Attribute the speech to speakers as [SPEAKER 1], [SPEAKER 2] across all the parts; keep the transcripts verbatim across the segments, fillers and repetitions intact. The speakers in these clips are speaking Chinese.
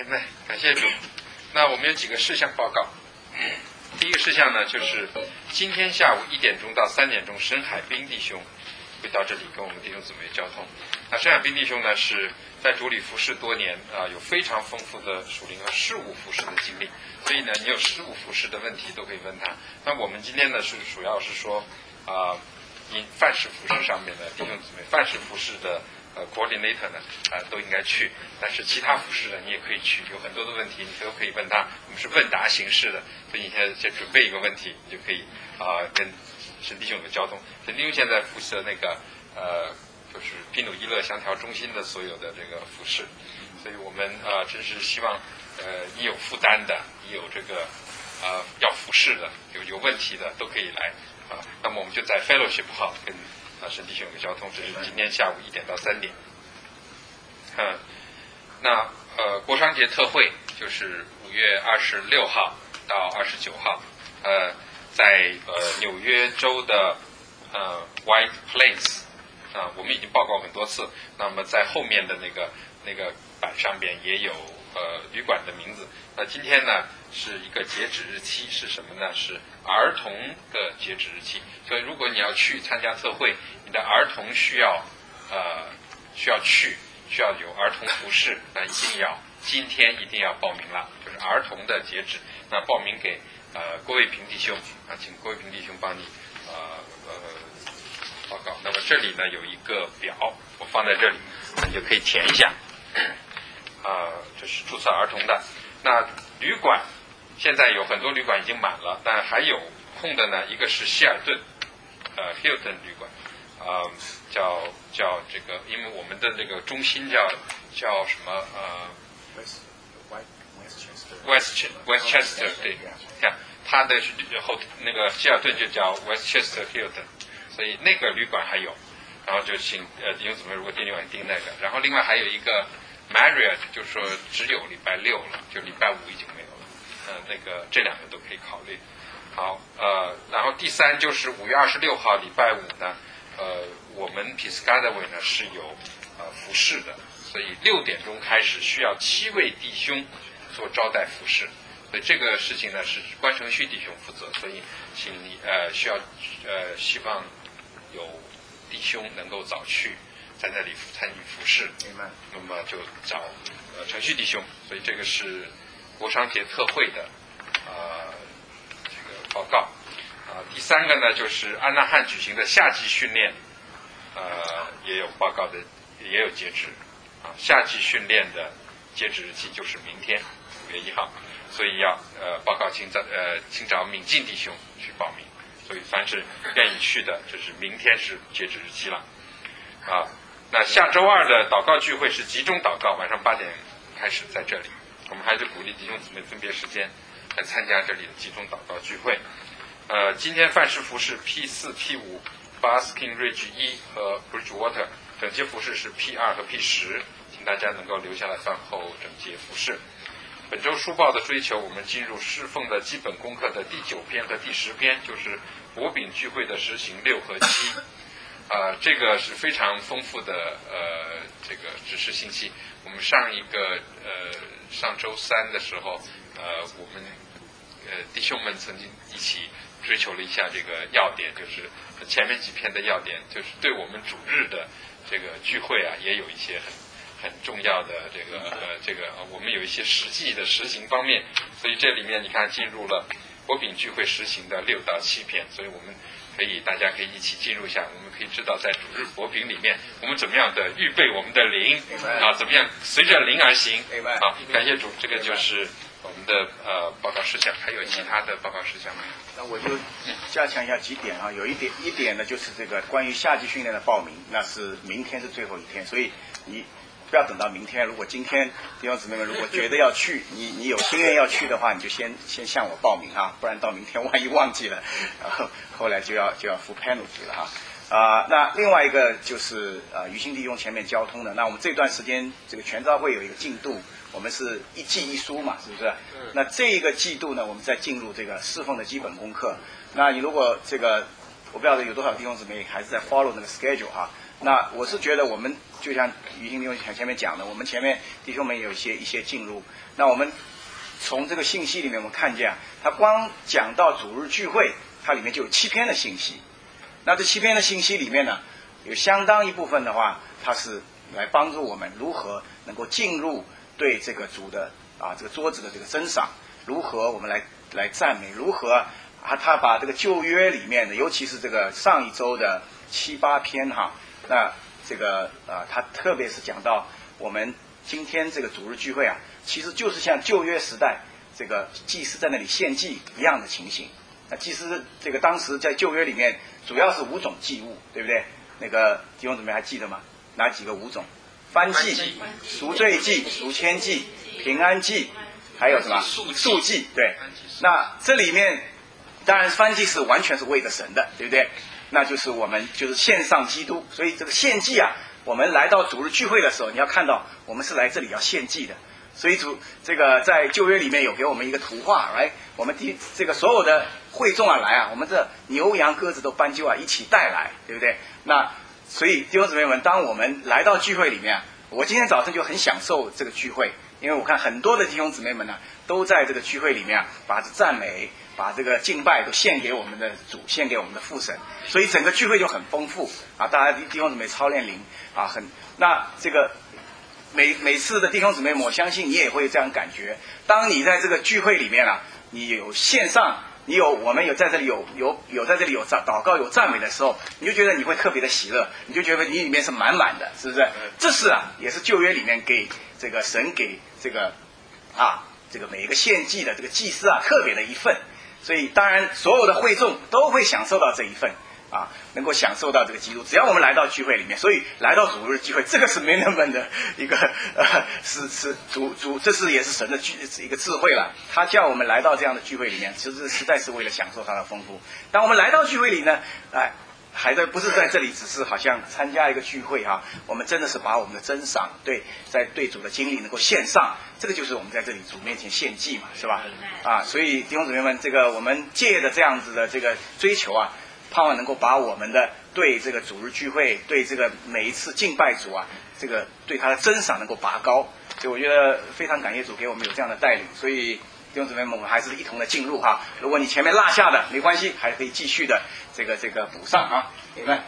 [SPEAKER 1] 那感谢主。那我们有几个事项报告。第一个事项呢，就是今天下午一点钟到三点钟，沈海滨弟兄会到这里跟我们弟兄姊妹交通。那沈海滨弟兄呢，是在主里服侍多年啊、呃，有非常丰富的属灵和事务服侍的经历，所以呢，你有事务服侍的问题都可以问他。那我们今天呢，是主要是说啊，因、呃、范式服侍上面的弟兄姊妹，范式服侍的呃 coordinator 呢啊、呃、都应该去，但是其他服侍的你也可以去，有很多的问题你都可以问他。我们是问答形式的，所以你现在先准备一个问题，你就可以啊、呃、跟沈弟兄有交通。沈弟兄现在负责那个呃。就是皮努伊勒香调中心的所有的这个服饰，所以我们呃真是希望呃你有负担的，你有这个呃要服侍的，有有问题的都可以来啊。那么我们就在 fellowship hall 跟啊沈弟兄有个交通，这是今天下午一点到三点。嗯，那呃国商节特会就是五月二十六号到二十九号，呃在呃纽约州的呃 White Plains。啊，我们已经报告很多次。那么在后面的那个那个板上边也有呃旅馆的名字。那今天呢是一个截止日期是什么呢？是儿童的截止日期。所以如果你要去参加特会，你的儿童需要呃需要去，需要有儿童服饰，那一定要今天一定要报名了，就是儿童的截止。那报名给呃郭卫平弟兄啊，请郭卫平弟兄帮你呃呃。报告。那么这里呢有一个表，我放在这里，你就可以填一下。啊、呃，这是注册儿童的。那旅馆现在有很多旅馆已经满了，但还有空的呢。一个是希尔顿，呃 ，Hilton 旅馆，啊、呃，叫叫这个，因为我们的这个中心叫叫什么呃 ，West Westchester 对，看它的后那个希尔顿就叫 Westchester Hilton。所以那个旅馆还有，然后就请呃弟兄姊妹如果订旅馆订那个，然后另外还有一个 Marriott， 就是说只有礼拜六了，就礼拜五已经没有了，呃那个这两个都可以考虑。好，呃，然后第三就是五月二十六号礼拜五呢，呃我们 Piscataway 呢是有呃服侍的，所以六点钟开始需要七位弟兄做招待服侍。所以这个事情呢是关承旭弟兄负责，所以请你呃需要呃希望有弟兄能够早去在那里参与服侍，那么就找呃程旭弟兄。所以这个是国商节特会的呃这个报告啊、呃。第三个呢就是安纳汉举行的夏季训练，呃也有报告的，也有截止啊。夏季训练的截止日期就是明天五月一号。所以要呃报告请找呃请找敏进弟兄去报名，所以凡是愿意去的，就是明天是截止日期了啊。那下周二的祷告聚会是集中祷告，晚上八点开始在这里。我们还是鼓励弟兄姊妹分别时间来参加这里的集中祷告聚会。呃，今天范式服饰 P 四、P 五、Basking Ridge 一和 Bridgewater， 整洁服饰是 P 二和 P 十，请大家能够留下来饭后整洁服饰。本周书报的追求，我们进入侍奉的基本功课的第九篇和第十篇，就是薄饼聚会的实行六和七。啊、呃，这个是非常丰富的呃这个指示信息。我们上一个呃上周三的时候，呃我们呃弟兄们曾经一起追求了一下这个要点，就是前面几篇的要点，就是对我们主日的这个聚会啊，也有一些很。很重要的这个呃这个我们有一些实际的实行方面，所以这里面你看进入了薄饼聚会实行的六到七篇，所以我们可以大家可以一起进入一下，我们可以知道在主日薄饼里面我们怎么样的预备我们的灵啊，怎么样随着灵而行啊。感谢主，这个就是我们的呃报告事项。还有其他的报告事项吗？
[SPEAKER 2] 那我就加强一下几点啊，有一点一点呢就是这个关于夏季训练的报名，那是明天是最后一天，所以你不要等到明天，如果今天弟兄姊妹们如果觉得要去，你你有心愿要去的话，你就先先向我报名啊，不然到明天万一忘记了，然后后来就要就要付 penalty 了哈。啊、呃，那另外一个就是呃于心弟兄前面交通的，那我们这段时间这个全召会有一个进度，我们是一季一书嘛，是不是？那这一个季度呢，我们再进入这个侍奉的基本功课。那你如果这个我不知道有多少弟兄姊妹还是在 follow 那个 schedule 哈。 那我是觉得我们就像于兴弟兄前面讲的，我们前面弟兄们有一些一些进入，那我们从这个信息里面我们看见，他光讲到主日聚会，它里面就有七篇的信息。那这七篇的信息里面呢，有相当一部分的话，它是来帮助我们如何能够进入对这个主的啊这个桌子的这个珍赏，如何我们来来赞美，如何啊他把这个旧约里面的，尤其是这个上一周的七八篇哈，那这个啊他特别是讲到我们今天这个主日聚会啊，其实就是像旧约时代这个祭司在那里献祭一样的情形。那祭司这个当时在旧约里面主要是五种祭物，对不对？那个弟兄姊妹还记得吗？哪几个五种？燔祭、赎罪祭、赎愆祭、平安祭，还有什么？素祭。对。那这里面当然燔祭是完全是为着神的，对不对？那就是我们就是献上基督，所以这个献祭啊，我们来到主日聚会的时候，你要看到我们是来这里要献祭的。所以主这个在旧约里面有给我们一个图画，来，我们第这个所有的会众啊来啊，我们这牛羊鸽子都搬就啊一起带来，对不对？那所以弟兄姊妹们，当我们来到聚会里面，我今天早晨就很享受这个聚会，因为我看很多的弟兄姊妹们呢，都在这个聚会里面把这赞美、把这个敬拜都献给我们的主，献给我们的父神，所以整个聚会就很丰富啊！大家弟兄姊妹操练灵啊，很那这个。每每次的弟兄姊妹们，我相信你也会这样感觉。当你在这个聚会里面啊，你有线上，你有我们有在这里有有有在这里有祷祷告有赞美的时候，你就觉得你会特别的喜乐，你就觉得你里面是满满的，是不是？这是啊，也是旧约里面给这个神给这个啊这个每一个献祭的这个祭司啊特别的一份，所以当然所有的会众都会享受到这一份。啊，能够享受到这个基督，只要我们来到聚会里面，所以来到主日聚会，这个是 management 的一个呃，是是主主，这是也是神的聚一个智慧了。他叫我们来到这样的聚会里面，其实实在是为了享受它的丰富。当我们来到聚会里呢，哎，还在不是在这里，只是好像参加一个聚会哈、啊，我们真的是把我们的珍赏对在对主的经历能够献上，这个就是我们在这里主面前献祭嘛，是吧？啊，所以弟兄姊妹们，这个我们借着这样子的这个追求啊。盼望能够把我们的对这个主日聚会，对这个每一次敬拜主啊，这个对他的珍赏能够拔高，所以我觉得非常感谢主给我们有这样的带领。所以弟兄姊妹们，我们还是一同的进入哈。如果你前面落下的没关系，还可以继续的这个这个补上啊。明白？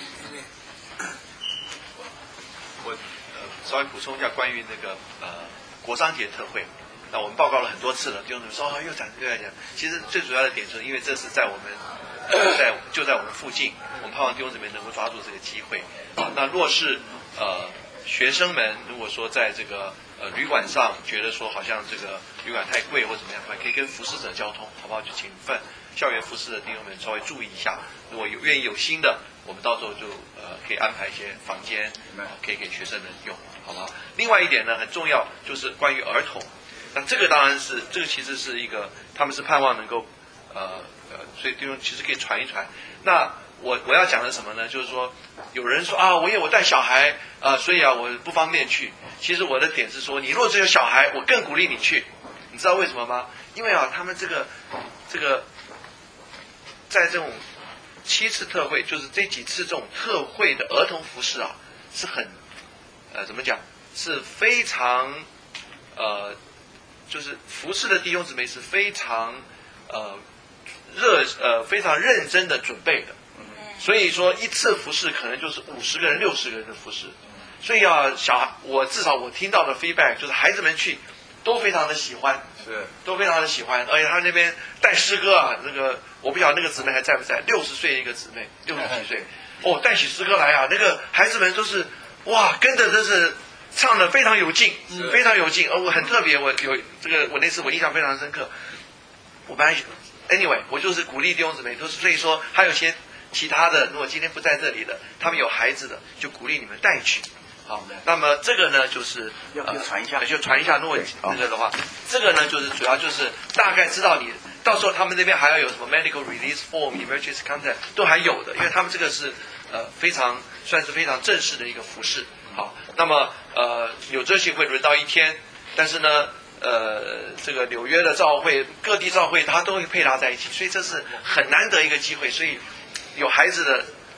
[SPEAKER 3] 我呃稍微补充一下关于那个呃国商节特会。那我们报告了很多次了，弟兄姊妹说、哦、又讲又在讲。其实最主要的点就是因为这是在我们。呃、在就在我们附近，我们盼望弟兄姊妹能够抓住这个机会。啊，那若是呃学生们如果说在这个呃旅馆上觉得说好像这个旅馆太贵或怎么样，可以跟服侍者交通，好不好？就请份校园服侍的弟兄们稍微注意一下。如果有愿意有心的，我们到时候就呃可以安排一些房间，呃、可以给学生们用，好不好？另外一点呢，很重要就是关于儿童。那这个当然是这个其实是一个他们是盼望能够呃。呃，所以弟兄其实可以传一传。那我我要讲的什么呢？就是说，有人说啊，我因为我带小孩啊、呃，所以啊我不方便去。其实我的点是说，你若只有小孩，我更鼓励你去。你知道为什么吗？因为啊，他们这个这个在这种七次特会，就是这几次这种特会的儿童服事啊，是很呃怎么讲，是非常呃，就是服事的弟兄姊妹是非常呃。热呃非常认真的准备的，所以说一次服事可能就是五十个人、六十个人的服事，所以啊，小我至少我听到的 feedback 就是孩子们去都非常的喜欢，
[SPEAKER 2] 是
[SPEAKER 3] 都非常的喜欢，而且他那边带诗歌啊，那个我不晓得那个姊妹还在不在，六十岁一个姊妹，六十几岁，哦，带起诗歌来啊，那个孩子们都是哇，跟着真是唱的非常有劲，非常有劲，而我很特别，我有这个我那次我印象非常深刻，我本来。Anyway， 我就是鼓励弟兄姊妹，都是所以说还有些其他的，如果今天不在这里的，他们有孩子的，就鼓励你们带去。好，那么这个呢，就是
[SPEAKER 2] 要要传一下，
[SPEAKER 3] 呃、就传一下。如果那个的话，这个呢，就是主要就是大概知道你到时候他们那边还要有什么 medical release form、emergency contact 都还有的，因为他们这个是呃非常算是非常正式的一个服饰。好，那么呃纽泽西会轮到一天，但是呢。呃，这个纽约的教会、各地教会，它都会配搭在一起，所以这是很难得一个机会。所以有孩子的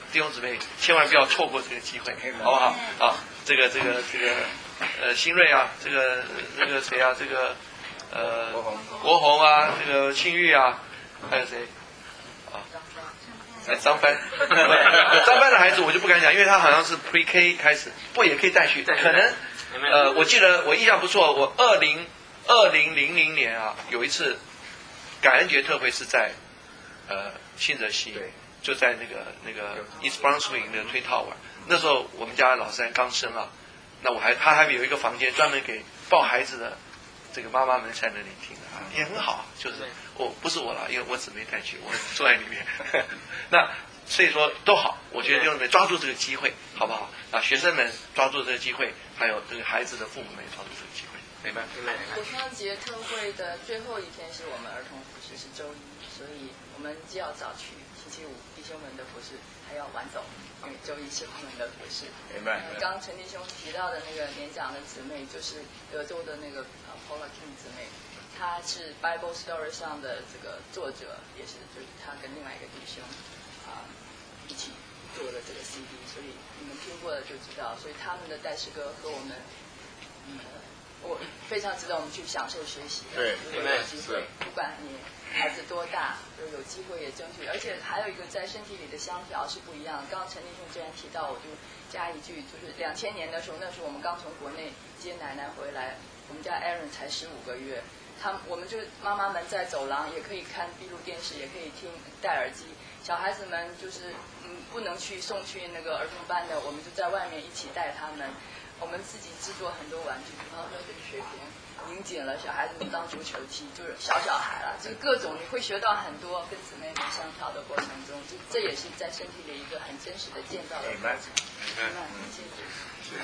[SPEAKER 3] 弟兄姊妹千万不要错过这个机会，好不好？啊，这个这个这个呃新锐啊，这个这个谁啊，这个呃国宏啊，这个庆玉啊，还有谁啊？哎，张班，张班的孩子我就不敢讲，因为他好像是 Pre K 开始，不过也可以带去，可能呃，我记得我印象不错，我二零二零零零年啊，有一次感恩节特会是在呃新泽西，就在那个那个 East Brunswick 的推套玩，那时候我们家老三刚生啊，那我还他还有一个房间专门给抱孩子的这个妈妈们在那里听的啊，也很好，就是我、哦、不是我了，因为我姊妹带去，我坐在里面。那所以说都好，我觉得弟兄们抓住这个机会，好不好？啊，学生们抓住这个机会，还有这个孩子的父母们也抓住这个机会，明白？
[SPEAKER 4] 国商节特会的最后一天是我们儿童服饰，是周一，所以我们既要早去，星期五弟兄们的服饰还要晚走，因为周一是我们的服饰。
[SPEAKER 2] 明白。
[SPEAKER 4] 呃、刚陈弟兄提到的那个年长的姊妹，就是德州的那个呃 Paula King 姊妹。他是 Bible Story 上的这个作者，也是就是他跟另外一个弟兄啊、呃、一起做的这个 C D， 所以你们听过了就知道。所以他们的带诗歌和我们，嗯，我非常值得我们去享受学习。
[SPEAKER 2] 对，
[SPEAKER 4] 如果有机会，不管你孩子多大，就有机会也争取。而且还有一个在身体里的相调是不一样的。刚刚陈弟兄既然提到，我就加一句，就是两千年的时候，那时候我们刚从国内接奶奶回来，我们家 Aaron 才十五个月。他们我们就妈妈们在走廊也可以看闭路电视，也可以听戴耳机。小孩子们就是嗯不能去送去那个儿童班的，我们就在外面一起带他们。我们自己制作很多玩具，比方说这个水瓶拧紧了，小孩子们当足球踢，就是小小孩了，就是各种你会学到很多跟姊妹们相调的过程中，就这也是在身体里一个很真实的建造的过程。明白，谢谢。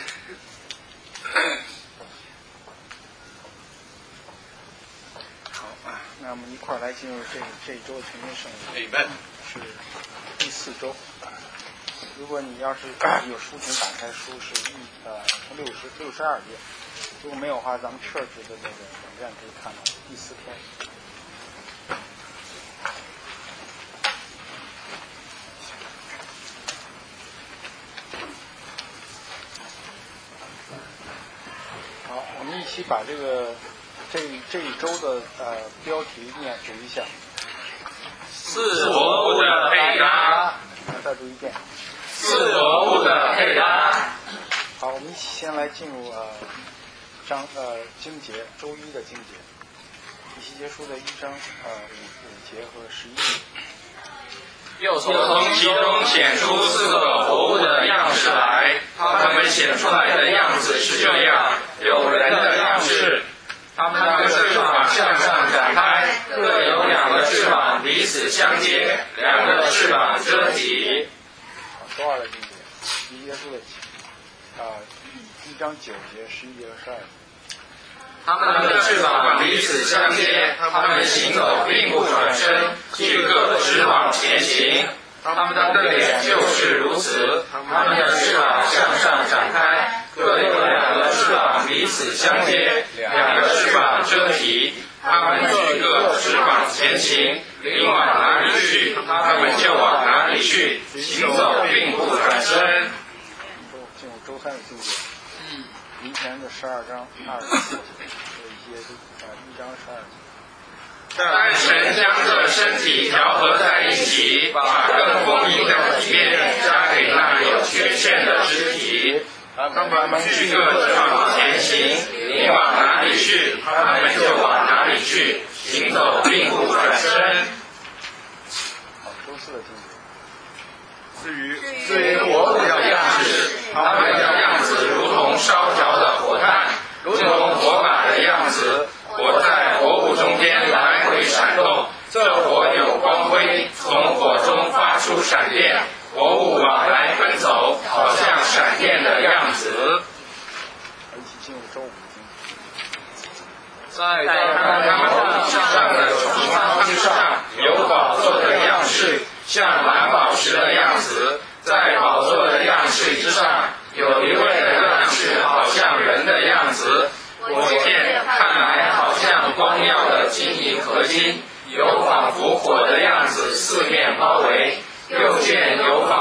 [SPEAKER 5] 好啊，那我们一块儿来进入这这一周的全天圣礼，是第四周。如果你要是有书，请打开书，是一呃六十六十二页。如果没有的话，咱们 Church 的那个网站可以看到第四篇。好，我们一起把这个。这这一周的呃标题念读一下。
[SPEAKER 6] 四罗布的配搭。
[SPEAKER 5] 再读一遍。
[SPEAKER 6] 四罗布的配搭。
[SPEAKER 5] 好，我们一起先来进入呃章呃经节，周一的经节，以西结书的一章呃五五节和十一节。
[SPEAKER 6] 又从其中显出四个活物的样式来，他们显出来的样子是这样：有人的样式。他们的翅膀向上展开，各有两个翅膀彼此相接，两个翅膀遮体。
[SPEAKER 5] 好，周二的经节，以西结书的啊一章九节、十一节和十二节。
[SPEAKER 6] 他们的翅膀彼此相接，他们行走并不转身，俱各直往前行。他们的脸就是如此，他们的翅膀向上展开，各有两个翅膀彼此相接，两个翅膀遮体。他们俱各直往前行，灵往哪里去，他们就往哪里去，行走并不转身。
[SPEAKER 5] 进入周三的经节，明前的十二章二十四节和一些呃一章十二节。
[SPEAKER 6] 但神将这身体调和在一起，把更丰盈的体面加给那有缺陷的肢体。他们俱各直往前行，你往哪里去，他们就往哪里去，行走并不转身。
[SPEAKER 5] 好，周四的经节。
[SPEAKER 6] 至于至于活物的样式，他们的样子如同烧着的火炭，如同火把的样子。火在活物中间来回闪动，这火有光辉，从火中发出闪电，活物往来奔走，好像闪电的样子。
[SPEAKER 5] 一起进入周五的经节。
[SPEAKER 6] 在他们上的穹苍之上，有宝座的样式，像蓝宝石的样子；在宝座的样式之上，有一位的样式，好像人的样子。我见看来好像光耀的金银合金，有仿佛火的样子四面包围，又见有仿佛火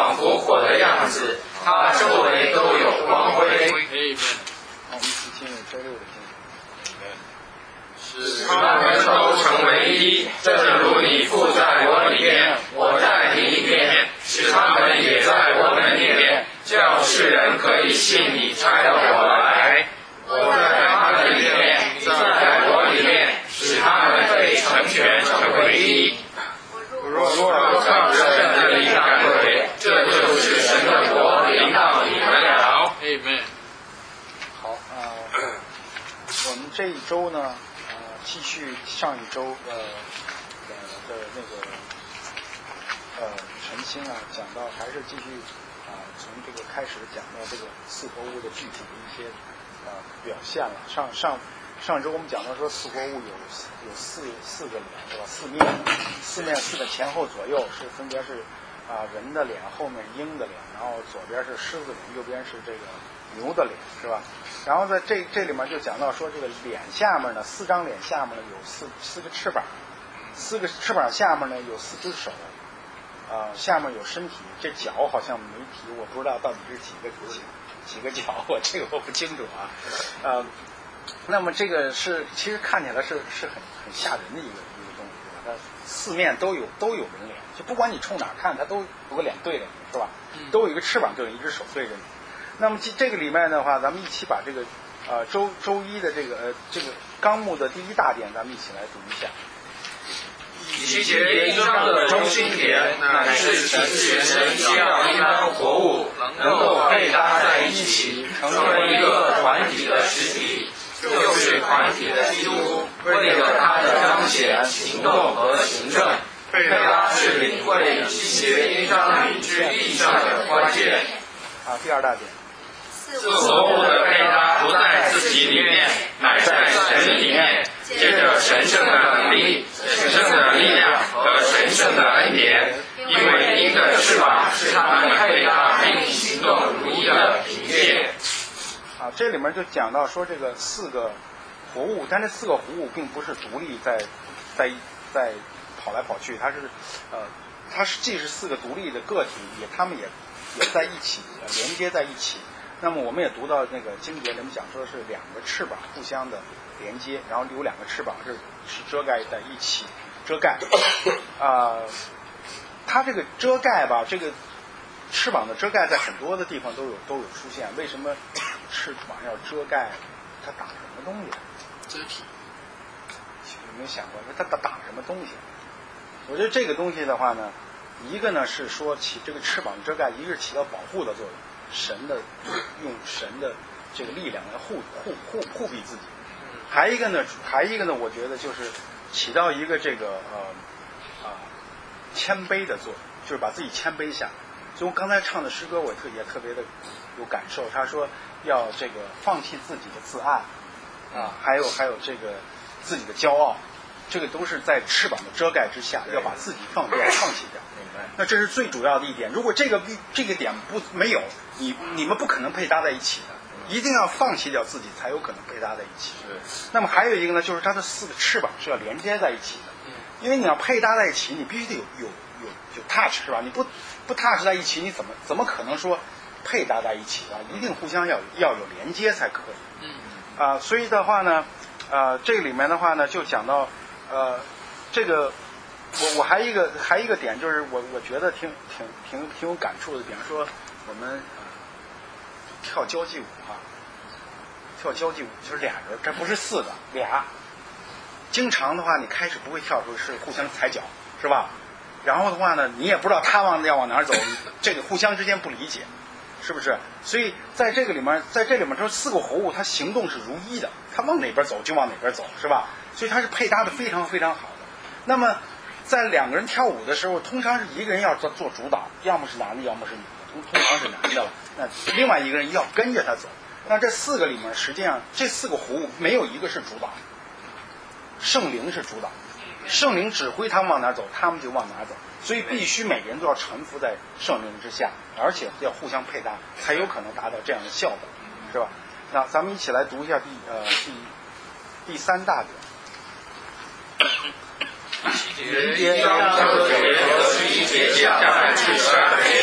[SPEAKER 6] 火的样子，它周围都有光辉。
[SPEAKER 5] 好，我们一起进入周六的经文。
[SPEAKER 6] 使他们都成为一，正如你父在我里面，我在你里面，使他们也在我们里面，叫世人可以信你差了我来。我在他们里面，在我里面，使他们被成全成为一。若靠着神的力赶鬼，这就是神的国临到你们了。
[SPEAKER 5] Amen。好啊、呃，我们这一周呢。继续上一周呃呃的那个呃晨星啊，讲到还是继续啊、呃、从这个开始讲到这个四活物的具体的一些呃表现了。上上上周我们讲到说四活物有有四四个脸，对吧？四面四面四个前后左右是分别是啊、呃、人的脸，后面是鹰的脸，然后左边是狮子脸，右边是这个牛的脸，是吧？然后在这这里面就讲到说，这个脸下面呢，四张脸下面呢有四四个翅膀，四个翅膀下面呢有四只手，啊、呃，下面有身体，这脚好像没提，我不知道到底是几个几几个脚，我这个我不清楚啊，呃，那么这个是其实看起来是是很很吓人的一个一个东西，对吧？它四面都有都有人脸，就不管你冲哪看，它都有个脸对着你，是吧？都有一个翅膀对着，一只手对着你。那么这个里面的话，咱们一起把这个呃周周一的这个呃这个纲目的第一大点，咱们一起来读一下。
[SPEAKER 6] 其节一章的中心点乃是启示神需要一般活物能够配搭在一起，成为一个团体的实体，就是团体的基督，为了他的彰显、行动和行政。配搭是领会七节一章里之意象的关键。
[SPEAKER 5] 啊，第二大点。
[SPEAKER 6] 四活物的配搭不在自己里面，乃在神里面，借着神圣的能力、神圣的力量和神圣的恩典，因为鹰的翅膀是他们配搭并行动如一的凭借。
[SPEAKER 5] 啊，这里面就讲到说这个四个活物，但这四个活物并不是独立在在在跑来跑去，它是呃，它是既是四个独立的个体，也他们也也在一起，连接在一起。那么我们也读到那个经节里面讲说是两个翅膀互相的连接，然后有两个翅膀是是遮盖在一起，遮盖啊、呃，它这个遮盖吧，这个翅膀的遮盖在很多的地方都有都有出现。为什么翅膀要遮盖？它挡什么东西？
[SPEAKER 6] 遮体。
[SPEAKER 5] 有没有想过，它挡挡什么东西？我觉得这个东西的话呢，一个呢是说起这个翅膀遮盖，一个是起到保护的作用。神的用神的这个力量来护护护护庇自己，还一个呢，还一个呢，我觉得就是起到一个这个呃啊谦卑的作用，就是把自己谦卑下。所以我刚才唱的诗歌，我特也特别的有感受。他说要这个放弃自己的自爱啊，还有还有这个自己的骄傲，这个都是在翅膀的遮盖之下，要把自己放掉，放弃掉。那这是最主要的一点。如果这个这个点不没有，你你们不可能配搭在一起的，一定要放弃掉自己，才有可能配搭在一起。那么还有一个呢，就是它的四个翅膀是要连接在一起的，因为你要配搭在一起，你必须得有有有有 touch 是吧？你不不 touch 在一起，你怎么怎么可能说配搭在一起啊？一定互相要要有连接才可以。嗯啊、呃，所以的话呢，呃，这里面的话呢，就讲到呃这个。我我还一个还一个点就是我我觉得挺挺挺挺有感触的，比方说我们、呃、跳交际舞哈、啊，跳交际舞就是俩人，这不是四个俩，经常的话你开始不会跳出是互相踩脚是吧？然后的话呢，你也不知道他往要往哪儿走，这个互相之间不理解，是不是？所以在这个里面，在这里面说四个活物它行动是如一的，它往哪边走就往哪边走是吧？所以它是配搭的非常非常好的。那么在两个人跳舞的时候，通常是一个人要做做主导，要么是男的，要么是女的，通通常是男的了。那另外一个人要跟着他走。那这四个里面，实际上这四个活物没有一个是主导，圣灵是主导，圣灵指挥他们往哪走，他们就往哪走。所以必须每个人都要臣服在圣灵之下，而且要互相配搭，才有可能达到这样的效果，是吧？那咱们一起来读一下第呃第第三大点。
[SPEAKER 6] 一章九节和十一节下来至十二节，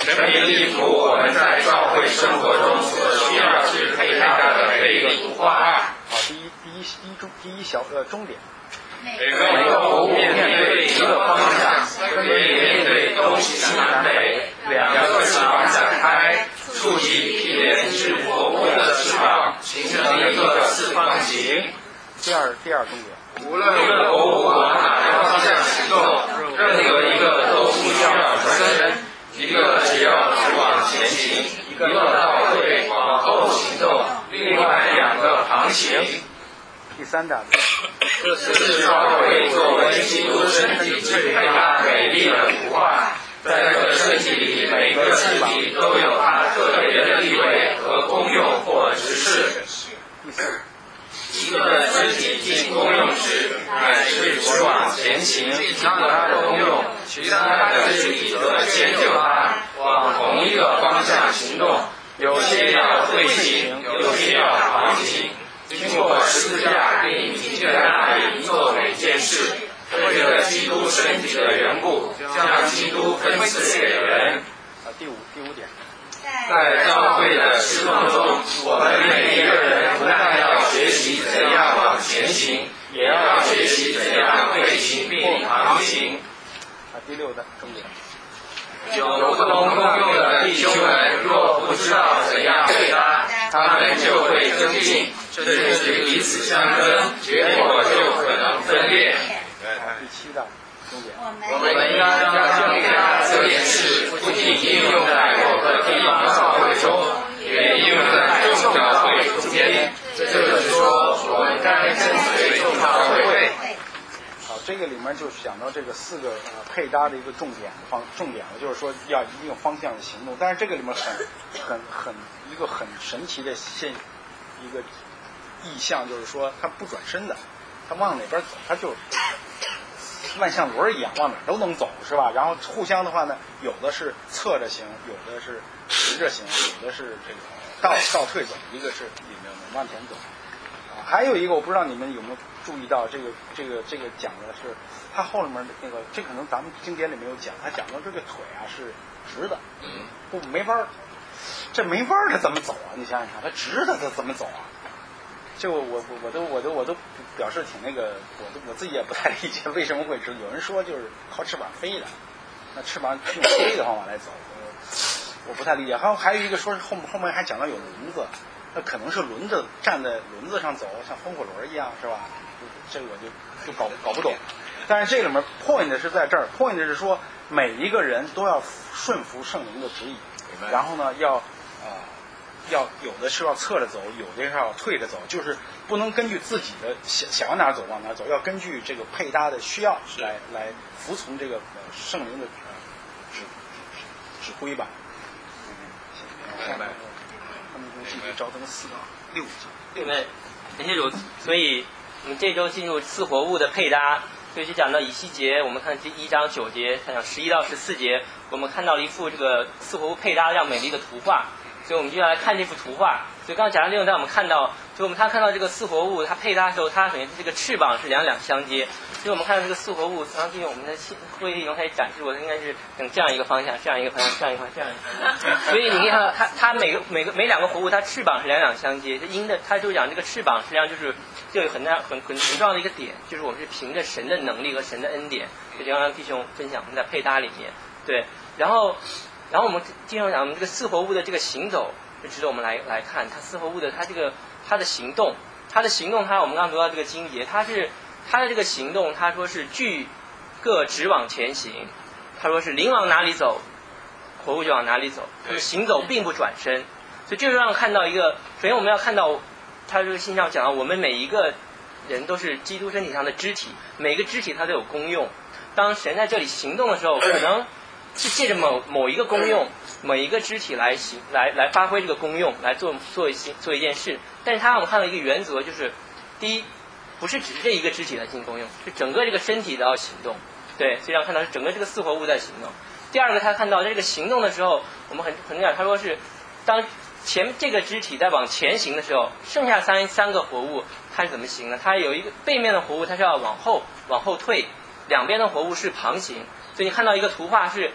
[SPEAKER 6] 神明意图我们在教会生活中所需要之配搭的每一个图画。
[SPEAKER 5] 好，第一第一第一中第一小呃终点。
[SPEAKER 6] 每个服务面对一个方向，分别面对东西南北，两个翅膀展开，触及毗连至佛物的翅膀，形成一个四方形。
[SPEAKER 5] 第二第二终点。
[SPEAKER 6] 无论佛物往哪个方向行动，任何一个都不需要转身，一个只要直往前行，一个倒退往后行动，另外两个旁行。
[SPEAKER 5] 第三大点。
[SPEAKER 6] 这是教会作为基督身体最配搭美丽的图画，在这个身体里，每个肢体都有它特别的地位和功用或指示。一个肢体进功用时，乃是直往前行，它的功用；其他的肢体则迁就它，往同一个方向行动。有些要退行，有些要旁行。经过十字架并明确在那里做每件事，为了基督身体的缘故，将基督分赐给人。
[SPEAKER 5] 啊，第五第五点。
[SPEAKER 6] 在教会的侍奉中，我们每一个人不但要学习怎样往前行，也要学习怎样退行并旁行。
[SPEAKER 5] 啊，第六的重点。
[SPEAKER 6] 有不同功用的弟兄们，若不知道怎样配搭，他们就会增进，甚至彼此相争，结果就可能分裂。
[SPEAKER 5] 第七大重点。
[SPEAKER 6] 我们应该将配搭这件事不仅应用在某个地方教会中，也应用在众教会中间。这就是说，我们该跟随众教会。
[SPEAKER 5] 好，这个里面就讲到这个四个呃配搭的一个重点方重点了，就是说要一定方向的行动。但是这个里面很很很一个很神奇的现一个意象，就是说它不转身的，它往哪边走，它就万向轮一样，往哪都能走，是吧？然后互相的话呢，有的是侧着行，有的是直着行，有的是这个倒倒退走，一个是里面往前走。啊，还有一个我不知道你们有没有注意到，这个这个这个讲的是它后面的那个，这可能咱们经典里没有讲，它讲到这个腿啊是直的，不没弯儿，这没弯儿它怎么走啊？你想想看，它直的它怎么走啊？这我我我都我都我都表示挺那个，我都我自己也不太理解为什么会直。有人说就是靠翅膀飞的，那翅膀用飞的方法来走，我不太理解。还有还有一个说是后后面还讲到有轮子，那可能是轮子站在轮子上走，像风火轮一样，是吧？这个我就就搞搞不懂。但是这里面 point 是在这儿 ，point 是说每一个人都要顺服圣灵的旨意，然后呢要呃。要有的是要侧着走，有的是要退着走，就是不能根据自己的想想往哪走往哪走，要根据这个配搭的需要来来服从这个、呃、圣灵的、呃、指指挥吧。嗯，下面他们继续招登四到六级。
[SPEAKER 7] 对不对？感谢主。所以我们这周进入四活物的配搭，所以就讲到以西结，我们看第一章九节，看讲十一到十四节，我们看到了一幅这个四活物配搭这样美丽的图画。所以我们就要来看这幅图画。所以刚刚讲的内容，让我们看到，就我们他看到这个四活物，它配搭的时候，它首先这个翅膀是两两相接。所以我们看到这个四活物，然后进入我们的会议中开始展示，我应该是等这样一个方向，这样一个方向，这样一个方向，这样一个方向。所以你可以看到它，它每个每个每两个活物，它翅膀是两两相接。这因的，它就讲这个翅膀实际上就是就有很大很很很重要的一个点，就是我们是凭着神的能力和神的恩典，就这样让弟兄分享我们在配搭里面。对，然后。然后我们经常讲，我们这个四活物的这个行走，就值得我们来来看它四活物的它这个它的行动，它的行动，它我们刚刚读到这个经节，它是它的这个行动，它说是俱各直往前行，他说是灵往哪里走，活物就往哪里走，就是行走并不转身，所以这就让看到一个，首先我们要看到，他这个信上讲到，我们每一个人都是基督身体上的肢体，每个肢体它都有功用，当神在这里行动的时候，可能是借着某某一个功用，某一个肢体来行来来发挥这个功用，来做做一些做一件事。但是他我们看到一个原则，就是第一，不是只是这一个肢体来进行功用，是整个这个身体都要行动。对，所以让看到是整个这个四活物在行动。第二个，他看到在这个行动的时候，我们很很讲，他说是当前这个肢体在往前行的时候，剩下三三个活物它是怎么行呢？它有一个背面的活物，它是要往后往后退，两边的活物是旁行。所以你看到一个图画是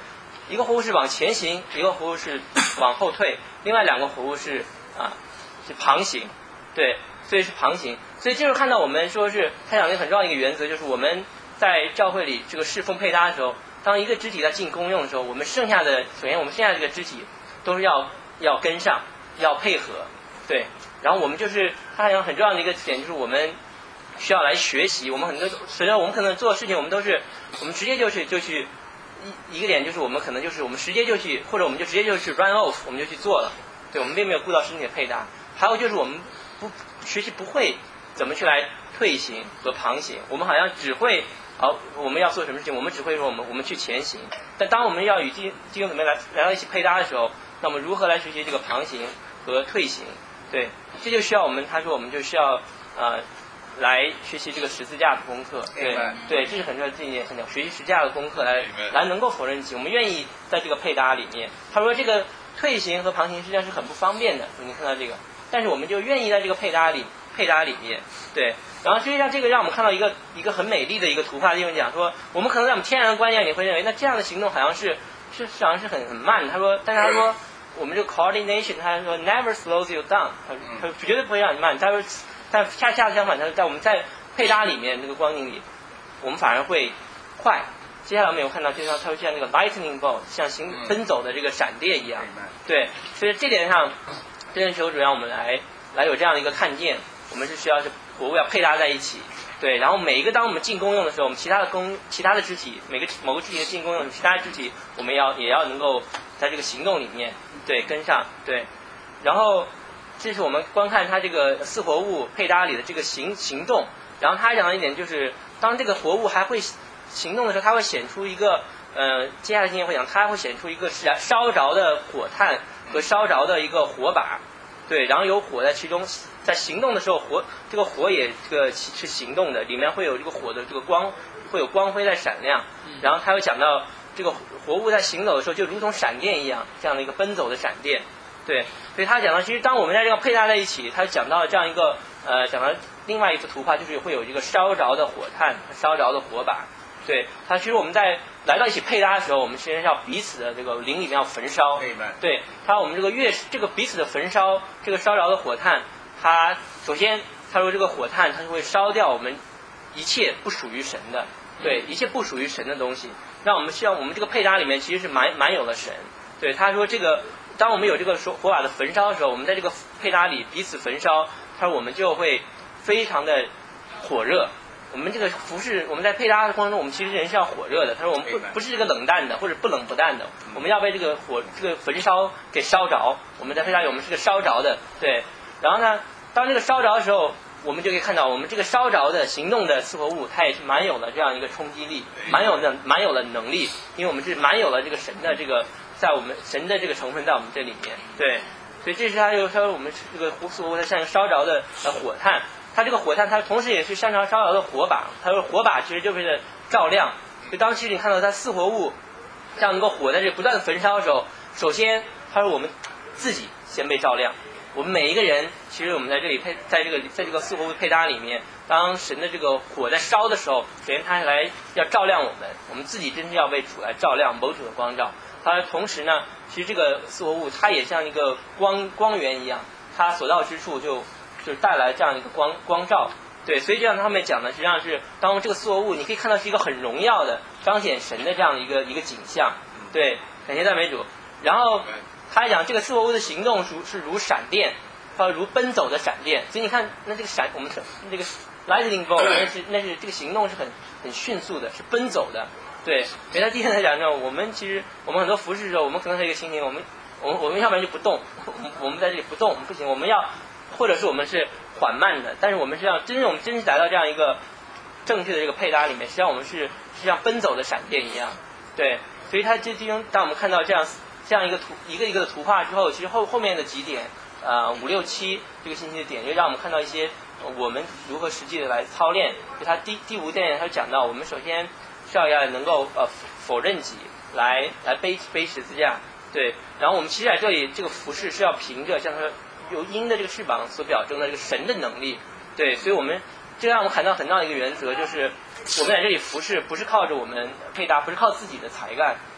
[SPEAKER 7] 一个活物是往前行，一个活物是往后退，另外两个活物是啊是旁行，对，所以是旁行。所以这就是看到我们说是他讲的很重要的一个原则，就是我们在教会里这个侍奉配搭的时候，当一个肢体在进功用的时候，我们剩下的首先我们剩下的这个肢体都是要要跟上，要配合，对。然后我们就是他讲很重要的一个点，就是我们需要来学习。我们很多首先我们可能做事情，我们都是我们直接就去就去一一个点，就是我们可能就是我们直接就去，或者我们就直接就去 run off， 我们就去做了，对，我们并没有顾到身体的配搭。还有就是我们不学习不会怎么去来退行和旁行，我们好像只会好我们要做什么事情，我们只会说我们我们去前行。但当我们要与弟弟兄姊妹来来到一起配搭的时候，那我们如何来学习这个旁行和退行？对，这就需要我们他说我们就需要呃来学习这个十字架的功课，对对，这是很重要的，这一点很重要，学习十字架的功课来来能够否认己，我们愿意在这个配搭里面。他说这个退行和旁行实际上是很不方便的，你看到这个，但是我们就愿意在这个配搭里配搭里面，对。然后实际上这个让我们看到一个一个很美丽的一个图画，因为讲说我们可能在我们天然的观念里会认为，那这样的行动好像是是好像是很很慢。他说，但是他说我们这个 coordination， 他说 never slows you down， 他他绝对不会让你慢。他说，但恰恰相反，他说在我们在配搭里面这个光景里，我们反而会快。接下来我们有看到，就像他说像那个 lightning bolt， 像行奔走的这个闪电一样，对。所以这点上，真是求主让我们来来有这样的一个看见，我们是需要是活物要配搭在一起，对。然后每一个当我们进功用的时候，我们其他的功其他的肢体，每个某个肢体的进功用，其他肢体我们要也要能够在这个行动里面，对，跟上，对。然后这是我们观看它这个四活物配搭里的这个行行动。然后他讲的一点就是，当这个活物还会行动的时候，它会显出一个呃，接下来今天会讲，它会显出一个烧着的火炭和烧着的一个火把，对，然后有火在其中，在行动的时候，火这个火也这个是行动的，里面会有这个火的这个光，会有光辉在闪亮。然后他又讲到这个活物在行走的时候，就如同闪电一样，这样的一个奔走的闪电，对。所以他讲到，其实当我们在这个配搭在一起，他讲到这样一个呃，讲到另外一幅图画，就是会有这个烧着的火炭、烧着的火把。对，它其实我们在来到一起配搭的时候，我们其实要彼此的这个灵里面要焚烧。对，它我们这个越这个彼此的焚烧，这个烧着的火炭，它首先他说这个火炭它是会烧掉我们一切不属于神的，对，一切不属于神的东西，让我们希望我们这个配搭里面其实是满满有了神。对，他说这个当我们有这个火把的焚烧的时候，我们在这个配搭里彼此焚烧，他说我们就会非常的火热。我们这个服饰，我们在配搭的过程中，我们其实人是要火热的。他说我们不不是这个冷淡的，或者不冷不淡的，我们要被这个火这个焚烧给烧着。我们在配搭里，我们是个烧着的，对。然后呢，当这个烧着的时候，我们就可以看到，我们这个烧着的行动的四活物，它也是蛮有了这样一个冲击力，蛮有的蛮有了能力，因为我们是蛮有了这个神的这个在我们神的这个成分在我们这里面，对。所以这是他又说我们这个四活物它像一个烧着的火炭。它这个火炭，它同时也是像烧烧着的火把。它说火把其实就是为了照亮。就当其实你看到它四活物这样能够火在这不断的焚烧的时候，首先他说我们自己先被照亮。我们每一个人，其实我们在这里配在这个在这个四活物配搭里面，当神的这个火在烧的时候，首先它来要照亮我们，我们自己真正要被主来照亮，某种的光照。它同时呢，其实这个四活物它也像一个光光源一样，它所到之处就。就是带来这样一个光光照，对，所以这样他们讲的实际上是，当这个四活物，你可以看到是一个很荣耀的彰显神的这样的一个一个景象，对，感谢赞美主。然后他还讲这个四活物的行动如是如闪电，它如奔走的闪电，所以你看，那这个闪，我们这个 lightning bolt 那是那是这个行动是很很迅速的，是奔走的，对。所以他第一天来讲呢，我们其实我们很多服侍的时候，我们可能是一个心情，我们我们我们要不然就不动，我们我们在这里不动，我们不行，我们要。或者是我们是缓慢的，但是我们实际上真正我们真是来到这样一个正确的这个配搭里面，实际上我们是是像奔走的闪电一样，对。所以它这其中，当我们看到这样这样一个图一个一个的图画之后，其实后后面的几点，呃五六七这个信息的点，就让我们看到一些、呃、我们如何实际的来操练。就它第第五点，它讲到我们首先是要要能够呃否认己，来来背背十字架，对。然后我们其实在这里这个服饰是要凭着像它。由鹰的这个翅膀所表征的这个神的能力，对，所以我们这让我们看到很大的一个原则，就是我们在这里服侍不是靠着我们配搭，不是靠自己的才干，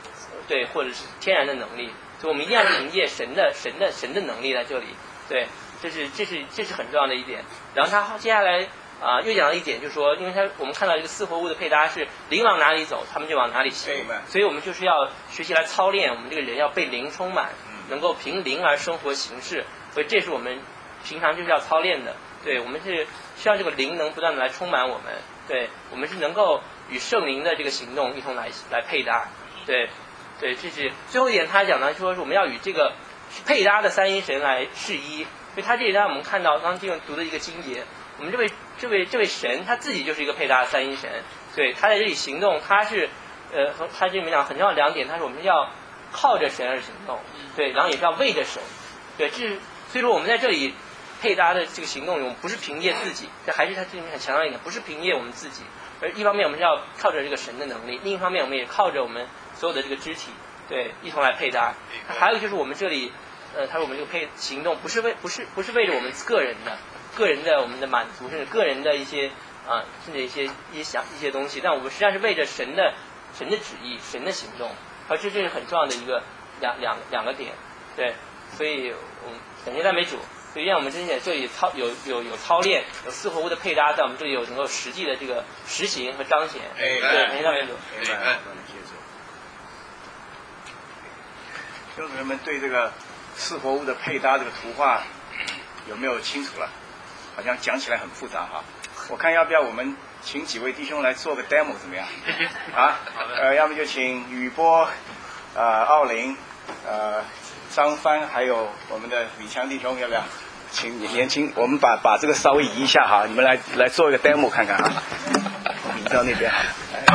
[SPEAKER 7] 对，或者是天然的能力，所以我们一定要凭借神的神的神的能力在这里，对，这是这是这是很重要的一点。然后他接下来啊、呃、又讲到一点，就是说，因为他我们看到这个四活物的配搭是灵往哪里走，他们就往哪里行，所以我们就是要学习来操练我们这个人要被灵充满，能够凭灵而生活行事，所以这是我们平常就是要操练的。对，我们是需要这个灵能不断的来充满我们，对，我们是能够与圣灵的这个行动一同来来配搭，对，对，这是最后一点。他讲呢，说是我们要与这个配搭的三一神来适一，所以他这里让我们看到刚刚这种读的一个经节，我们这位这位这位神他自己就是一个配搭的三一神，对，他在这里行动，他是呃，他这里面讲很重要的两点，他说我们要靠着神而行动，对，然后也是要为着神，对，这是所以说我们在这里。配搭的这个行动，我们不是凭借自己，这还是他这里面很强调一点，不是凭借我们自己，而一方面我们是要靠着这个神的能力，另一方面我们也靠着我们所有的这个肢体，对，一同来配搭。还有就是我们这里，呃，他说我们这个配行动不是为不是不是为了我们个人的个人的我们的满足，甚至个人的一些啊、呃，甚至一些一些想一些东西，但我们实际上是为着神的神的旨意、神的行动，而这这是很重要的一个两两两个点，对，所以我们感谢赞美主。所以让我们真的这里操有有有操练，有四活物的配搭，在我们这里有能够实际的这个实行和彰显。
[SPEAKER 3] 对，
[SPEAKER 7] 感谢赞美主。
[SPEAKER 2] 弟兄姊妹们对这个四活物的配搭这个图画有没有清楚了？好像讲起来很复杂哈。我看要不要我们请几位弟兄来做个 demo 怎么样？啊，呃，要么就请宇波、呃奥林、呃张帆，还有我们的李强弟兄，要不要？请年轻，我们把把这个稍微移一下哈，你们来来做一个 demo 看看啊。移到那边好，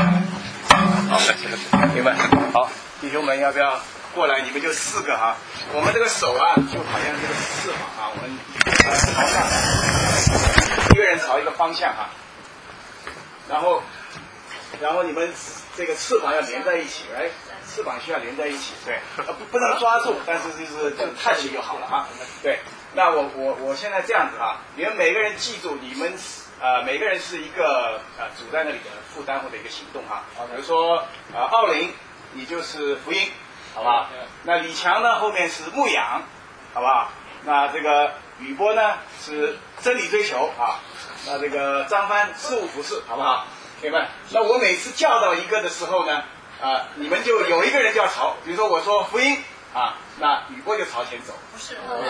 [SPEAKER 2] 好，明白。好，弟兄们要不要过来？你们就四个哈。我们这个手啊，就好像这个翅膀啊，我们呃朝上，一个人朝一个方向哈。然后，然后你们这个翅膀要连在一起，哎，翅膀需要连在一起，对，不不能抓住，但是就是就 touch 就好了啊。对。那我我我现在这样子啊，你们每个人记住，你们呃每个人是一个呃主在那里的负担或者一个行动哈。比如说呃奥林，你就是福音，好不好？那李强呢后面是牧养，好不好？那这个宇波呢是真理追求啊。那这个张帆事务服侍，好不好？明白？那我每次叫到一个的时候呢，啊、呃、你们就有一个人就要朝，比如说我说福音。啊，那宇波就朝前走。不是，奥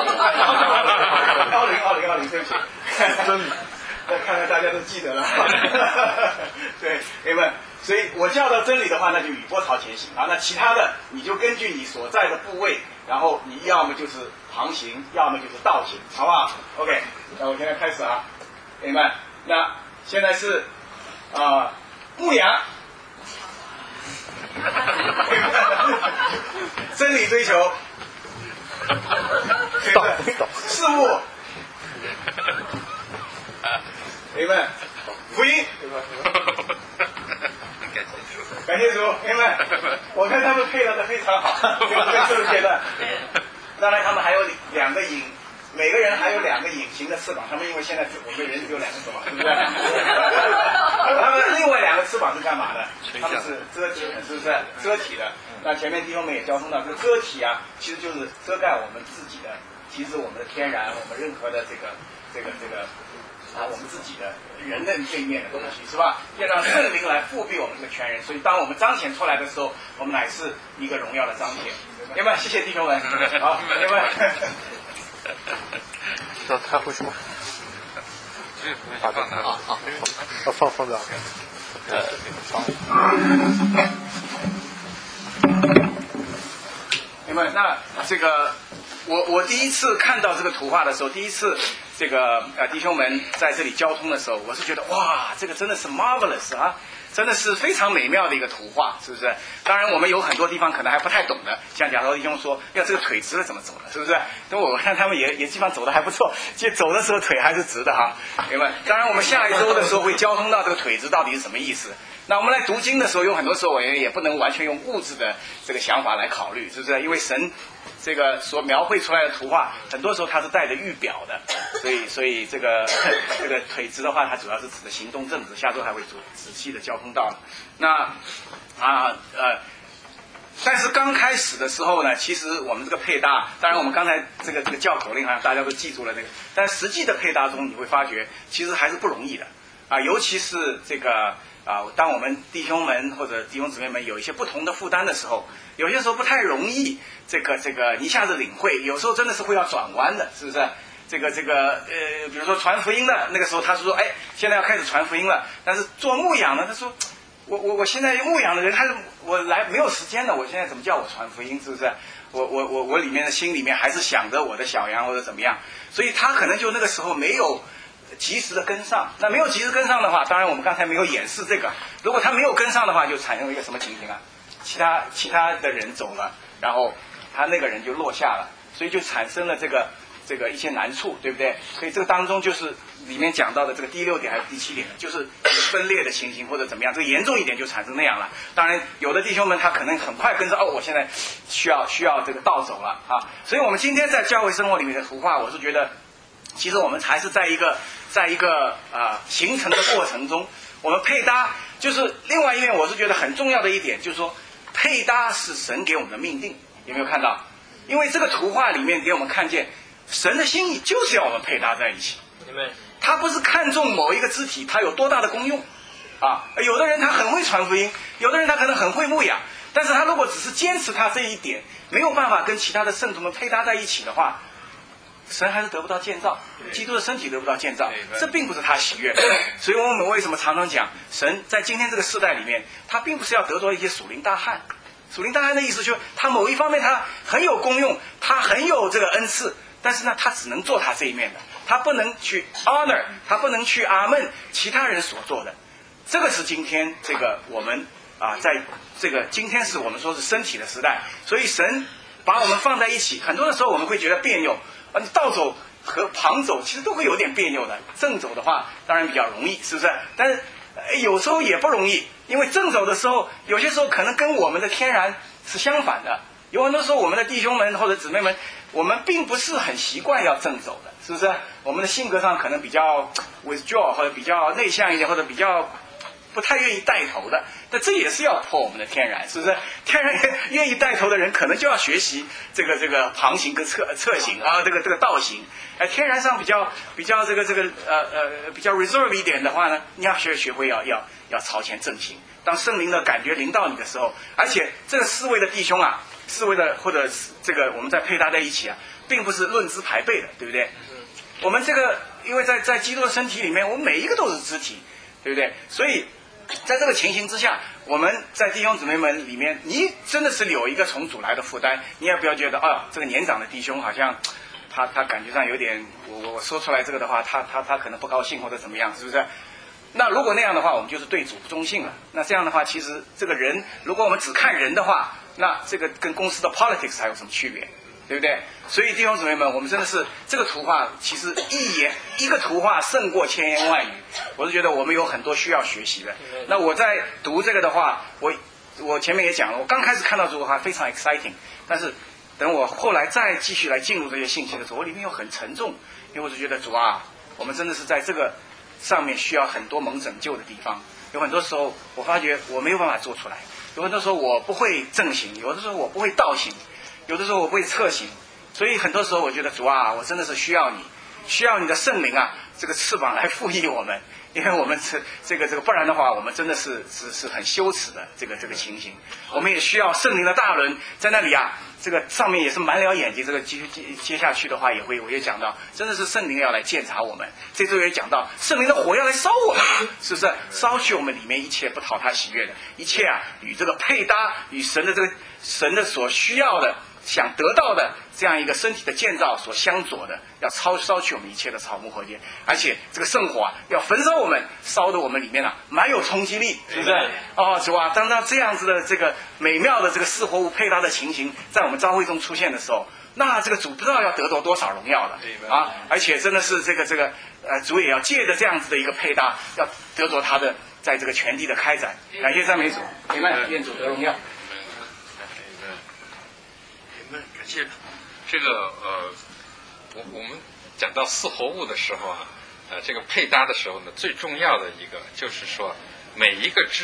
[SPEAKER 2] 林，奥林，奥林，对不起，真理。那看来大家都记得了。对，明白。所以我叫到真理的话，那就宇波朝前行啊。那其他的，你就根据你所在的部位，然后你要么就是旁行，要么就是倒行，好不好 ？OK， 那我现在开始啊，明白？那现在是啊、呃，牧羊。真理追求，事物，明白？福音，感谢主，明白？我看他们配合的非常好，在这个阶段。当然，他们还有两个隐，每个人还有两个隐形的翅膀。他们因为现在我们人只有两个翅膀，对不对？他们另外两个翅膀是干嘛的？他们是遮体的，是不是？遮体的。那前面弟兄们也交通到，这个遮体啊，其实就是遮盖我们自己的，其实我们的天然，我们任何的这个这个这个啊，我们自己的人的这一面的东西，是吧？要让圣灵来复辟我们这个全人，所以当我们彰显出来的时候，我们乃是一个荣耀的彰显。明白？谢谢弟兄们。好，明白。
[SPEAKER 5] 要开会是吗？
[SPEAKER 1] 放放的
[SPEAKER 5] 啊啊，要放放的。
[SPEAKER 7] 呃，
[SPEAKER 5] 好。
[SPEAKER 2] 明白？那这个，我我第一次看到这个图画的时候，第一次这个呃弟兄们在这里交通的时候，我是觉得哇，这个真的是 marvelous 啊，真的是非常美妙的一个图画，是不是？当然我们有很多地方可能还不太懂的，像假如弟兄说，要这个腿直了怎么走的，是不是？那我看他们也也基本上走的还不错，就走的时候腿还是直的哈，明白？当然我们下一周的时候会交通到这个腿直到底是什么意思。那我们来读经的时候，有很多时候我也也不能完全用物质的这个想法来考虑，是不是？因为神这个所描绘出来的图画，很多时候它是带着预表的，所以所以这个这个腿直的话，它主要是指的行动正直，下周还会仔仔细的交通到了。那啊呃， 但是刚开始的时候呢，其实我们这个配搭，当然我们刚才这个这个叫口令好像大家都记住了那个，但实际的配搭中你会发觉，其实还是不容易的啊，尤其是这个啊，当我们弟兄们或者弟兄姊妹们有一些不同的负担的时候，有些时候不太容易，这个这个一下子领会，有时候真的是会要转弯的，是不是？这个这个呃，比如说传福音的那个时候，他说哎，现在要开始传福音了，但是做牧养呢，他说。我我我现在牧养的人，他是我来没有时间了，我现在怎么叫我传福音，是不是？我我我我里面的心里面还是想着我的小羊或者怎么样，所以他可能就那个时候没有及时的跟上。那没有及时跟上的话，当然我们刚才没有演示这个，如果他没有跟上的话，就产生了一个什么情形啊？其他其他的人走了，然后他那个人就落下了，所以就产生了这个这个一些难处，对不对？所以这个当中就是里面讲到的这个第六点还是第七点，就是分裂的情形或者怎么样，这个严重一点就产生那样了。当然有的弟兄们他可能很快跟着哦，我现在需要需要这个倒走了啊。所以我们今天在教会生活里面的图画，我是觉得其实我们还是在一个在一个啊、呃、形成的过程中，我们配搭就是另外一面，我是觉得很重要的一点就是说配搭是神给我们的命定，有没有看到？因为这个图画里面给我们看见神的心意就是要我们配搭在一起，他不是看重某一个肢体它有多大的功用啊。有的人他很会传福音，有的人他可能很会牧养，但是他如果只是坚持他这一点，没有办法跟其他的圣徒们配搭在一起的话，神还是得不到建造，基督的身体得不到建造，这并不是他喜悦的。所以我们为什么常常讲，神在今天这个世代里面，他并不是要得着一些属灵大汉。属灵大汉的意思就是他某一方面他很有功用，他很有这个恩赐，但是呢他只能做他这一面的，他不能去 honor， 他不能去阿门其他人所做的。这个是今天这个我们啊，在这个今天是我们说是身体的时代，所以神把我们放在一起，很多的时候我们会觉得别扭啊，你倒走和旁走其实都会有点别扭的，正走的话当然比较容易，是不是？但是有时候也不容易，因为正走的时候有些时候可能跟我们的天然是相反的，有很多时候我们的弟兄们或者姊妹们，我们并不是很习惯要正走的，是不是？我们的性格上可能比较 withdraw 或者比较内向一点，或者比较不太愿意带头的，但这也是要破我们的天然，是不是？天然愿意带头的人，可能就要学习这个这个旁行跟侧侧行啊，这个这个倒行。哎，天然上比较比较这个这个呃呃比较 reserve 一点的话呢，你要学学会要要要朝前正行。当圣灵的感觉临到你的时候，而且这个四位的弟兄啊，四位的或者这个我们在配搭在一起啊，并不是论资排辈的，对不对？我们这个因为在在基督的身体里面，我们每一个都是肢体，对不对？所以在这个情形之下，我们在弟兄姊妹们里面，你真的是有一个从主来的负担，你也不要觉得啊，这个年长的弟兄好像他他感觉上有点，我我说出来这个的话，他他他可能不高兴或者怎么样，是不是？那如果那样的话，我们就是对主不忠信了。那这样的话，其实这个人，如果我们只看人的话，那这个跟公司的 politics 还有什么区别？对不对？所以弟兄姊妹们，我们真的是这个图画，其实一言一个图画胜过千言万语。我是觉得我们有很多需要学习的。那我在读这个的话，我我前面也讲了，我刚开始看到这个话非常 exciting， 但是等我后来再继续来进入这些信息的时候，我里面又很沉重，因为我是觉得主啊，我们真的是在这个上面需要很多蒙拯救的地方。有很多时候我发觉我没有办法做出来，有很多时候我不会正行，有的时候我不会倒行，有的时候我不会侧行，所以很多时候我觉得主啊，我真的是需要你，需要你的圣灵啊，这个翅膀来赋予我们，因为我们这这个这个不然的话，我们真的是是是很羞耻的这个这个情形。我们也需要圣灵的大轮在那里啊，这个上面也是满了眼睛。这个接接接下去的话也会我也讲到，真的是圣灵要来鉴察我们。这周也讲到圣灵的火要来烧我们，是不是？烧去我们里面一切不讨他喜悦的一切啊，与这个配搭，与神的这个神的所需要的。想得到的这样一个身体的建造所相左的，要烧烧去我们一切的草木禾秸，而且这个圣火啊，要焚烧我们，烧的我们里面啊蛮有冲击力，是不是？哦，是吧？当当这样子的这个美妙的这个四活物配搭的情形在我们教会中出现的时候，那这个主不知道要得到多少荣耀了啊！而且真的是这个这个呃，主也要借着这样子的一个配搭，要得着他的在这个全地的开展。感谢赞美主，阿们，愿主得荣耀。
[SPEAKER 1] 感谢主。这个呃，我我们讲到四活物的时候啊，呃，这个配搭的时候呢，最重要的一个就是说，每一个肢体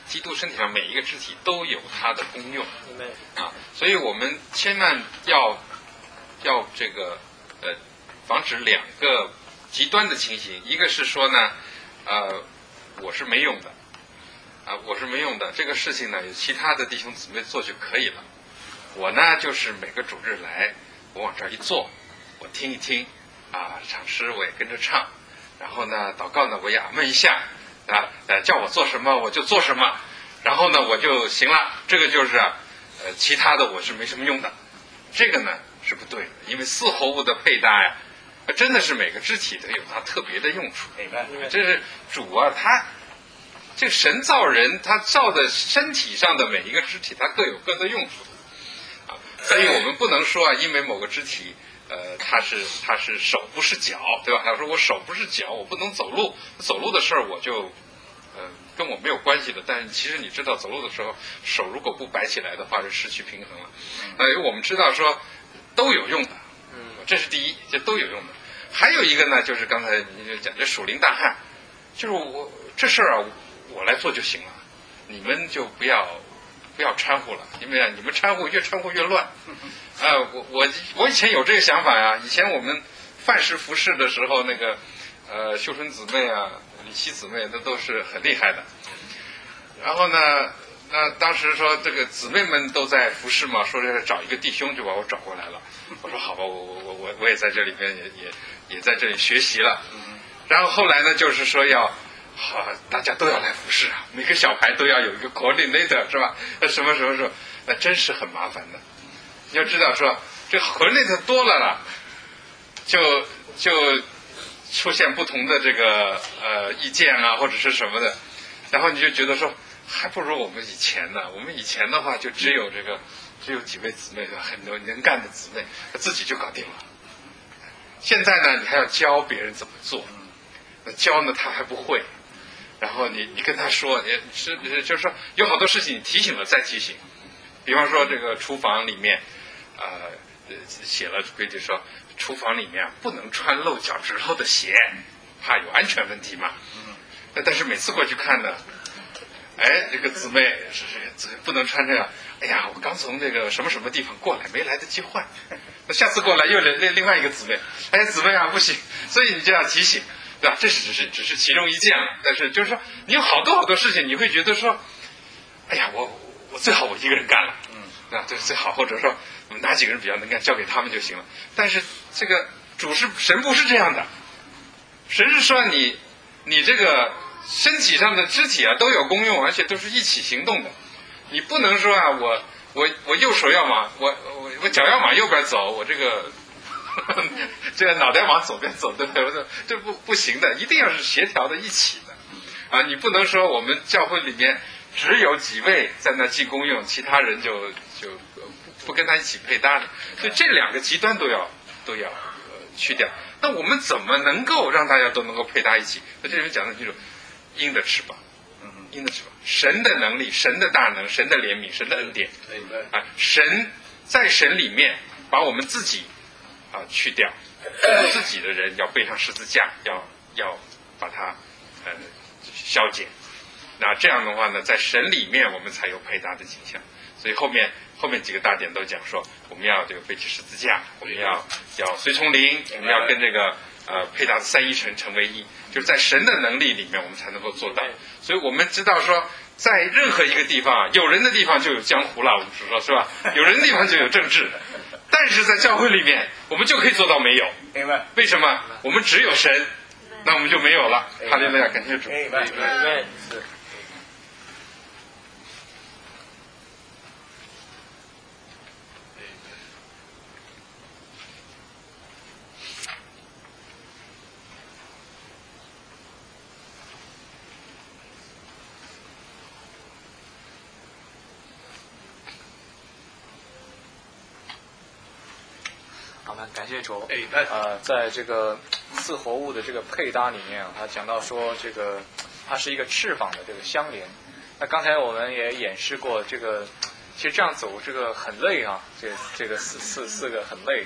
[SPEAKER 1] 基督身体上每一个肢体都有它的功用，啊，所以我们千万要要这个呃防止两个极端的情形，一个是说呢，呃，我是没用的，啊，我是没用的，这个事情呢有其他的弟兄姊妹做就可以了，我呢就是每个主日来，我往这儿一坐，我听一听，啊，唱诗我也跟着唱，然后呢祷告呢我也阿们一下，啊，呃叫我做什么我就做什么，然后呢我就行了，这个就是呃其他的我是没什么用的，这个呢是不对的，因为四活物的配搭呀，真的是每个肢体都有它特别的用处。这是主啊，他这个神造人，他造的身体上的每一个肢体，它各有各的用处啊，所以我们不能说啊，因为某个肢体呃，它是它是手不是脚，对吧？他说我手不是脚，我不能走路，走路的事儿我就呃跟我没有关系的。但是其实你知道，走路的时候手如果不摆起来的话，是失去平衡了。那因为我们知道说都有用的，嗯，这是第一，这都有用的。还有一个呢，就是刚才你就讲这属灵大汉，就是我这事儿啊，我来做就行了，你们就不要不要掺和了，因为啊，你们掺和越掺和越乱。啊、呃，我我我以前有这个想法呀，以前我们范式服饰的时候，那个呃秀春姊妹啊、李希姊妹，那都是很厉害的。然后呢，那当时说这个姊妹们都在服侍嘛，说是找一个弟兄，就把我找过来了。我说好吧，我我我我我也在这里边也也也在这里学习了。然后后来呢，就是说要好，大家都要来服侍啊，每个小排都要有一个 coordinator 是吧？那什么什么什么，那真是很麻烦的。你要知道说这 coordinator 多了啦，就就出现不同的这个呃意见啊，或者是什么的，然后你就觉得说还不如我们以前呢。我们以前的话就只有这个只有几位姊妹的很多能干的姊妹，自己就搞定了。现在呢，你还要教别人怎么做，那教呢他还不会，然后你你跟他说，也是就是说有好多事情你提醒了再提醒，比方说这个厨房里面。呃，写了规矩说，厨房里面不能穿露脚趾头的鞋，怕有安全问题嘛。嗯。但是每次过去看呢，哎，这个姊妹是是不能穿这样。哎呀，我刚从这个什么什么地方过来，没来得及换。那下次过来又另另外一个姊妹，哎，姊妹啊不行，所以你这样提醒，对吧？这只是只是其中一件了，但是就是说，你有好多好多事情，你会觉得说，哎呀，我我最好我一个人干了。啊，这是最好，或者说我们哪几个人比较能干，交给他们就行了。但是这个主是神不是这样的，神是说你你这个身体上的肢体啊都有功用，而且都是一起行动的。你不能说啊，我我我右手要往我我我脚要往右边走，我这个呵呵这个脑袋往左边走，对不对？这不不行的，一定要是协调的一起的啊！你不能说我们教会里面只有几位在那记功用，其他人就就不不跟他一起配搭的，所以这两个极端都要都要、呃、去掉。那我们怎么能够让大家都能够配搭一起？那这里面讲的就是鹰的翅膀，嗯，鹰的翅膀，神的能力、神的大能、神的怜悯、神的恩典，啊，神在神里面把我们自己啊去掉，自己的人要背上十字架，要要把它呃消减。那这样的话呢，在神里面我们才有配搭的景象。所以后面后面几个大点都讲说，我们要这个背起十字架，我们要要随从灵，我们要跟这个呃配搭的三一神成为一，就是在神的能力里面我们才能够做到。所以我们知道说，在任何一个地方，有人的地方就有江湖了，我们说是吧？有人的地方就有政治，但是在教会里面，我们就可以做到没有。明白？为什么？我们只有神，那我们就没有了。哈利路亚，感谢主。明白？明白。是。
[SPEAKER 5] 感谢主。呃，在这个四活物的这个配搭里面啊，他讲到说这个它是一个翅膀的这个相连。那刚才我们也演示过，这个其实这样走这个很累啊，这这个四四四个很累。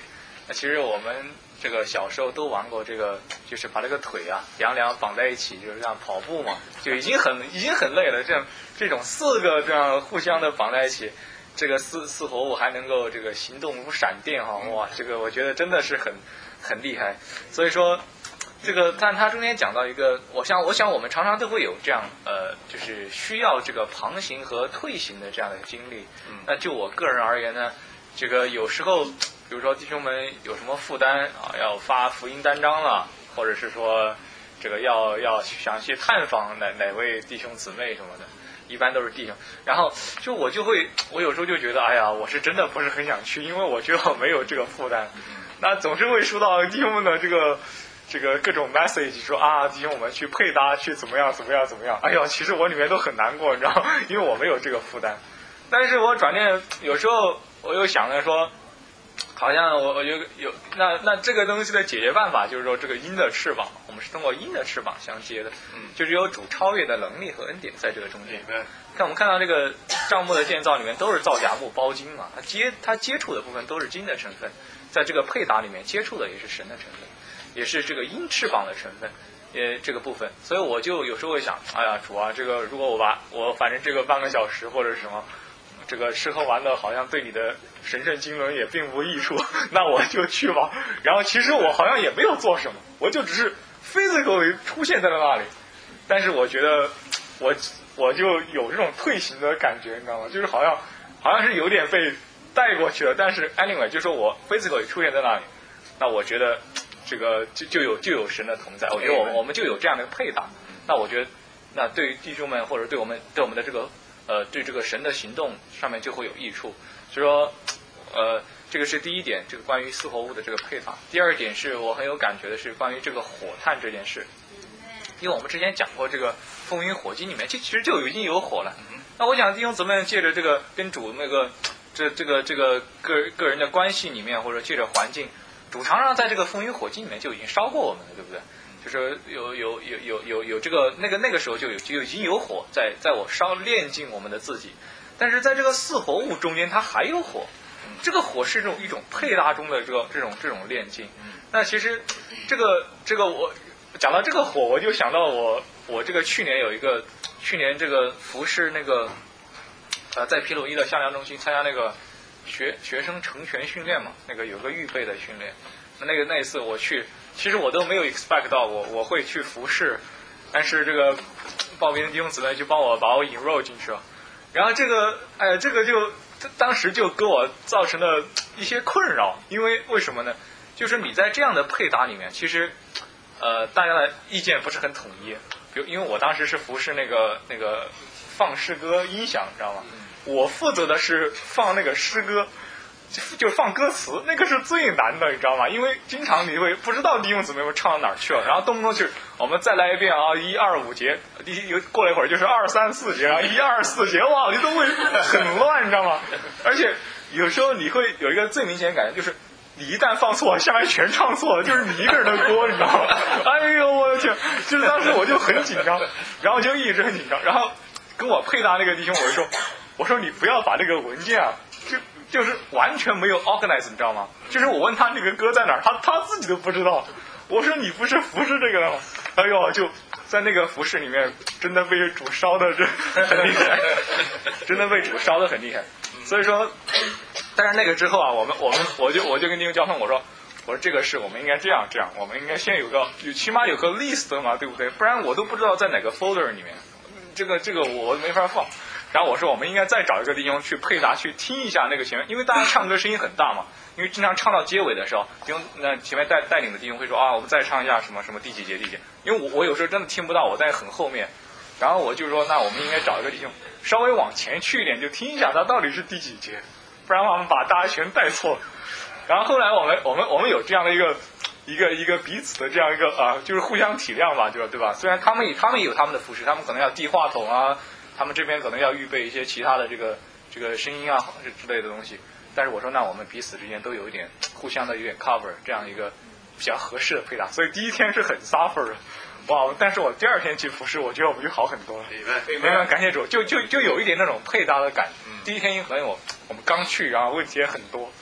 [SPEAKER 8] 那其实我们这个小时候都玩过这个，就是把这个腿啊两两绑在一起，就是这样跑步嘛，就已经很已经很累了。这样这种四个这样互相的绑在一起，这个四四活物还能够这个行动如闪电哈，哇，这个我觉得真的是很很厉害。所以说。这个，但他中间讲到一个，我想，我想我们常常都会有这样，呃，就是需要这个旁行和退行的这样的经历。嗯，那就我个人而言呢，这个有时候，比如说弟兄们有什么负担啊，要发福音单张了，或者是说这个要要想去探访哪哪位弟兄姊妹什么的，一般都是弟兄。然后就我就会，我有时候就觉得，哎呀，我是真的不是很想去，因为我觉得我没有这个负担。那总是会收到弟兄们的这个。这个各种 message 说啊，弟兄我们去配搭，去怎么样怎么样怎么样。哎呦，其实我里面都很难过，你知道吗？因为我没有这个负担。但是我转念有时候我又想着说，好像我我有有那那这个东西的解决办法就是说，这个鹰的翅膀，我们是通过鹰的翅膀相接的，嗯，就是有主超越的能力和恩典在这个中间。嗯，看我们看到这个帐幕的建造里面都是造假木包金嘛，它接它接触的部分都是金的成分，在这个配搭里面接触的也是神的成分。也是这个鹰翅膀的成分，呃，这个部分，所以我就有时候会想，哎呀，主啊，这个如果我把我反正这个半个小时或者是什么，这个吃喝玩乐好像对你的神圣经纶也并无益处，那我就去吧。然后其实我好像也没有做什么，我就只是 physically 出现在了那里，但是我觉得我我就有这种退行的感觉，你知道吗？就是好像好像是有点被带过去了，但是 anyway 就说我 physically 出现在那里，那我觉得。这个就就有就有神的同在，我觉得我们我们就有这样的配搭。那我觉得，那对于弟兄们或者对我们对我们的这个呃对这个神的行动上面就会有益处。所以说，呃，这个是第一点，这个关于四活物的这个配搭。第二点是我很有感觉的是关于这个火炭这件事，因为我们之前讲过这个风云火鸡里面，其实就已经有火了。那我想弟兄姊妹借着这个跟主那个这这个这个个个人的关系里面，或者借着环境。主常常在这个风云火鸡里面就已经烧过我们了，对不对？就是有有有有有有这个那个那个时候就有就已经有火在在我烧炼尽我们的自己，但是在这个四活物中间它还有火，这个火是这种一种配搭中的这个这种这种炼尽。那其实这个这个我讲到这个火，我就想到我我这个去年有一个去年这个服侍那个呃在皮鲁伊的向阳中心参加那个。学学生成全训练嘛，那个有个预备的训练，那个那一次我去，其实我都没有 expect 到我我会去服侍，但是这个报名的弟兄姊妹就帮我把我 enroll 进去了，然后这个哎这个就当时就给我造成了一些困扰，因为为什么呢？就是你在这样的配搭里面，其实呃大家的意见不是很统一，比如因为我当时是服侍那个那个放诗歌音响，你知道吗？我负责的是放那个诗歌，就是放歌词，那个是最难的，你知道吗？因为经常你会不知道弟兄姊妹们唱到哪儿去了，然后动不动就我们再来一遍啊，一二五节，第一过了一会儿就是二三四节啊，一二四节，哇，你都会很乱，你知道吗？而且有时候你会有一个最明显的感觉，就是你一旦放错，下面全唱错了，就是你一个人的歌，你知道吗？哎呦，我的天！就是当时我就很紧张，然后就一直很紧张，然后跟我配搭那个弟兄，我就说。我说你不要把这个文件啊，就就是完全没有 organize， 你知道吗？就是我问他那个歌在哪儿，他他自己都不知道。我说你不是服侍这个的吗？哎呦，就在那个服饰里面，真的被主烧的这很厉害，真的被主烧的很厉害。所以说，但是那个之后啊，我们我们我就我就跟弟兄交通我说，我说这个事我们应该这样这样，我们应该先有个有起码有个 list 嘛，对不对？不然我都不知道在哪个 folder 里面，这个这个我没法放。然后我说我们应该再找一个弟兄去配搭去听一下那个前面，因为大家唱歌声音很大嘛，因为经常唱到结尾的时候，弟兄那前面带带领的弟兄会说啊，我们再唱一下什么什么第几节第几节，因为我我有时候真的听不到，我在很后面，然后我就说那我们应该找一个弟兄稍微往前去一点，就听一下他到底是第几节，不然我们把大家全带错了。然后后来我们我们我们有这样的一个一个一个彼此的这样一个啊、呃，就是互相体谅吧，对吧？对吧？虽然他们他们也有他们的服饰，他们可能要递话筒啊。他们这边可能要预备一些其他的这个这个声音啊之类的东西，但是我说那我们彼此之间都有一点互相的有点 cover 这样一个比较合适的配搭，所以第一天是很 suffer 的，哇！但是我第二天去服侍，我觉得我们就好很多了。明白，感谢主，就就就有一点那种配搭的感觉。第一天因为我我们刚去，然后问题也很多，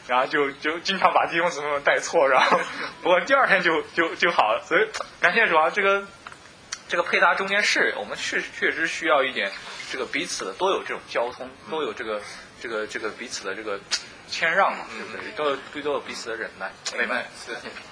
[SPEAKER 8] 然后就就经常把弟兄姊妹们带错，然后不过第二天就就就好了。所以感谢主啊，这个这个配搭中间是我们确确实需要一点这个彼此的都有这种交通，都有这个这个这个彼此的这个谦让嘛，对不对？都有都有彼此的忍耐。
[SPEAKER 3] 明白，是。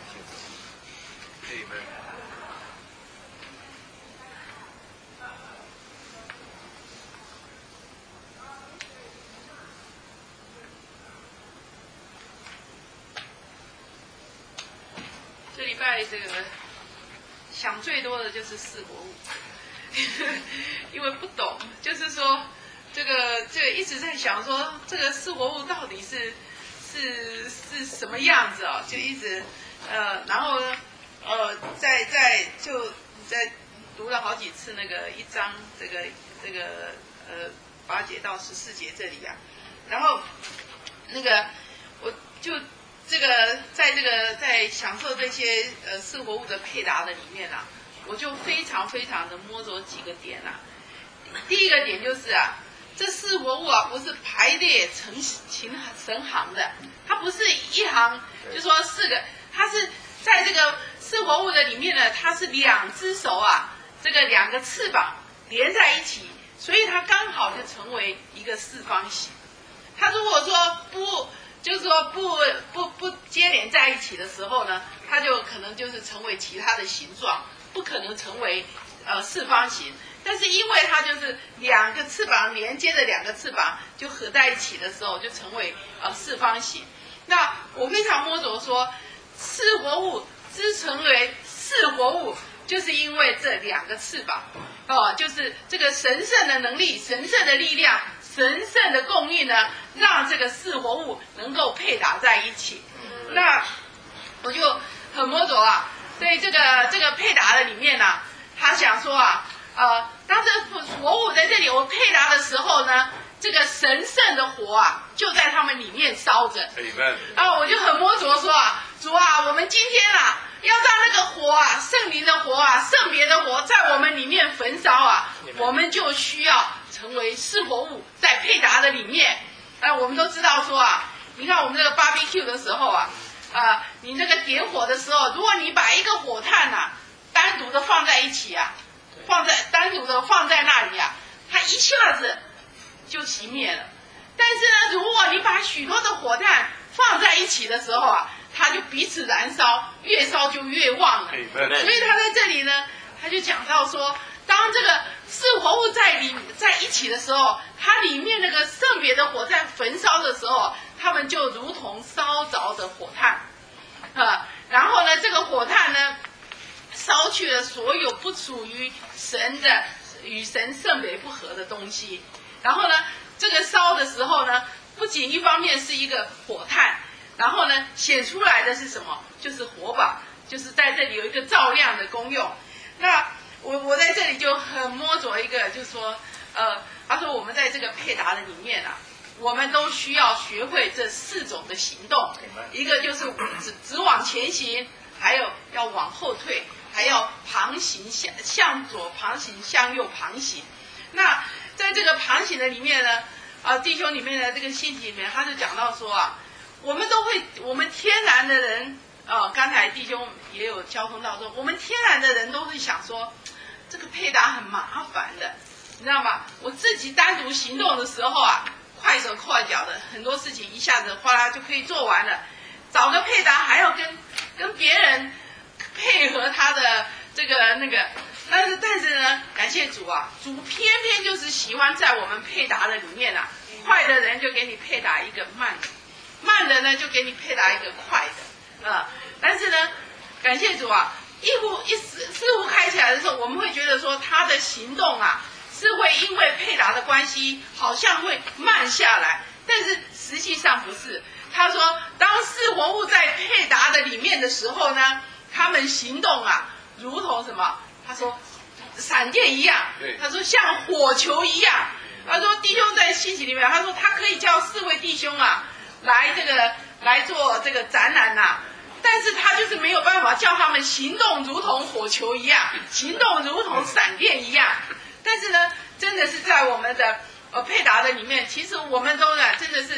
[SPEAKER 9] 这礼拜这个想最多的就是四活物，因为不懂，就是说这个这个一直在想说这个四活物到底是是是什么样子哦，就一直呃，然后呢呃，在在就在读了好几次那个一章这个这个呃八节到十四节这里啊，然后那个我就。这个在这个在享受这些呃四活物的配搭的里面啊，我就非常非常的摸着几个点啊。第一个点就是啊，这四活物啊不是排列成行成行的，它不是一行，就说四个，它是在这个四活物的里面呢，它是两只手啊，这个两个翅膀连在一起，所以它刚好就成为一个四方形。它如果说不就是说不不不接连在一起的时候呢，它就可能就是成为其他的形状，不可能成为呃四方形。但是因为它就是两个翅膀连接的两个翅膀就合在一起的时候，就成为呃四方形。那我非常摸着说，四活物之成为四活物，就是因为这两个翅膀哦，就是这个神圣的能力、神圣的力量。神圣的供应呢，让这个四活物能够配搭在一起。那我就很摸着啊，对这个这个配搭的里面呢、啊，他想说啊，呃，当这活物在这里我配搭的时候呢，这个神圣的火啊，就在他们里面烧着。啊，我就很摸着说啊，主啊，我们今天啊，要让那个火啊，圣灵的火啊，圣别的火在我们里面焚烧啊，我们就需要。成为四活物在配搭的里面，呃，我们都知道说啊，你看我们这个 barbecue 的时候啊，啊、呃，你那个点火的时候，如果你把一个火炭呐、啊、单独的放在一起啊，放在单独的放在那里啊，它一下子就熄灭了。但是呢，如果你把许多的火炭放在一起的时候啊，它就彼此燃烧，越烧就越旺了。所以他在这里呢，他就讲到说。当这个四活物在里在一起的时候，它里面那个圣别的火在焚烧的时候，它们就如同烧着的火炭，啊，然后呢，这个火炭呢，烧去了所有不属于神的与神圣别不合的东西。然后呢，这个烧的时候呢，不仅一方面是一个火炭，然后呢，显出来的是什么？就是火把，就是在这里有一个照亮的功用。那我我在这里就很摸着一个，就是说，呃，他说我们在这个配搭的里面啊，我们都需要学会这四种的行动，一个就是只只往前行，还有要往后退，还要旁行向向左旁行，向右旁行。那在这个旁行的里面呢，啊、呃，弟兄里面的这个信息里面，他就讲到说啊，我们都会，我们天然的人。哦，刚才弟兄也有交通到说，我们天然的人都是想说，这个配搭很麻烦的，你知道吗？我自己单独行动的时候啊，快手快脚的，很多事情一下子哗啦就可以做完了。找个配搭还要跟跟别人配合他的这个那个，但是但是呢，感谢主啊，主偏偏就是喜欢在我们配搭的里面啊，快的人就给你配搭一个慢的，慢的呢就给你配搭一个快的。啊、嗯，但是呢，感谢主啊，一呼一似似乎开起来的时候，我们会觉得说他的行动啊是会因为配搭的关系，好像会慢下来，但是实际上不是。他说，当四活物在配搭的里面的时候呢，他们行动啊，如同什么？他说，闪电一样。他说像火球一样。他说弟兄在信息里面，他说他可以叫四位弟兄啊来这个。来做这个展览呐、啊，但是他就是没有办法叫他们行动如同火球一样，行动如同闪电一样。但是呢，真的是在我们的呃配搭的里面，其实我们都呢真的是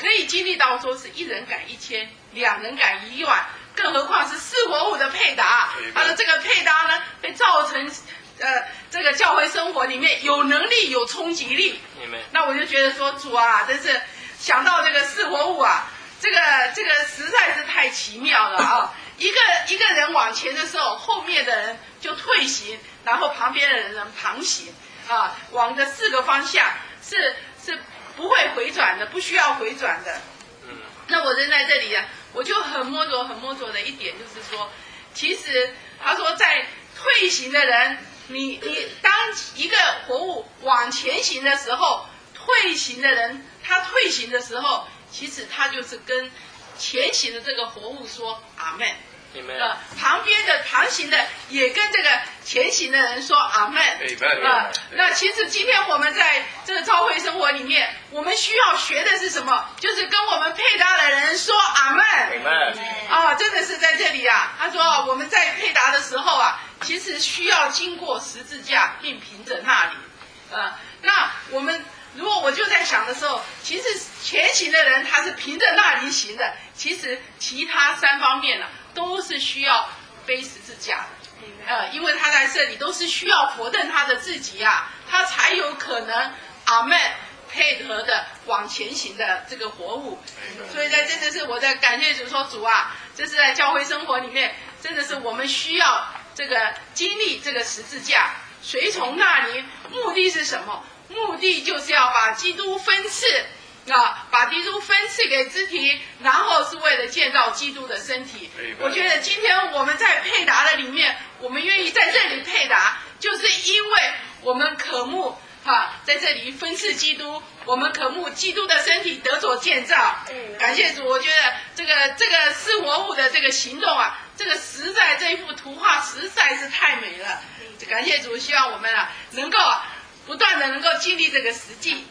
[SPEAKER 9] 可以经历到说是一人赶一千，两人赶一万，更何况是四活物的配搭，它的这个配搭呢，会造成呃这个教会生活里面有能力有冲击力。那我就觉得说主啊，真是想到这个四活物啊，这个这个实在是太奇妙了啊！一个一个人往前的时候，后面的人就退行，然后旁边的人旁行啊，往这四个方向是是不会回转的，不需要回转的。那我人在这里啊，我就很摸着很摸着的一点就是说，其实他说在退行的人，你你当一个活物往前行的时候，退行的人他退行的时候，其实他就是跟前行的这个活物说阿们。呃，旁边的旁行的也跟这个前行的人说阿们。呃，那其实今天我们在这个教会生活里面，我们需要学的是什么？就是跟我们配搭的人说阿们。啊，真的是在这里啊。他说我们在配搭的时候啊，其实需要经过十字架，并凭着那里。呃，那我们。如果我就在想的时候，其实前行的人他是凭着那里行的，其实其他三方面呢、啊、都是需要背十字架的，呃，因为他在这里都是需要否定他的自己啊，他才有可能阿们配合的往前行的这个活物。所以在真的是我在感谢主说主啊，这是在教会生活里面，真的是我们需要这个经历这个十字架，随从那里，目的是什么？目的就是要把基督分赐啊，把基督分赐给肢体，然后是为了建造基督的身体。我觉得今天我们在配搭的里面，我们愿意在这里配搭，就是因为我们渴慕哈，在这里分赐基督，我们渴慕基督的身体得着建造。感谢主，我觉得这个这个四活物的这个行动啊，这个实在这一幅图画实在是太美了。感谢主，希望我们啊能够啊。不断的能够经历这个实际。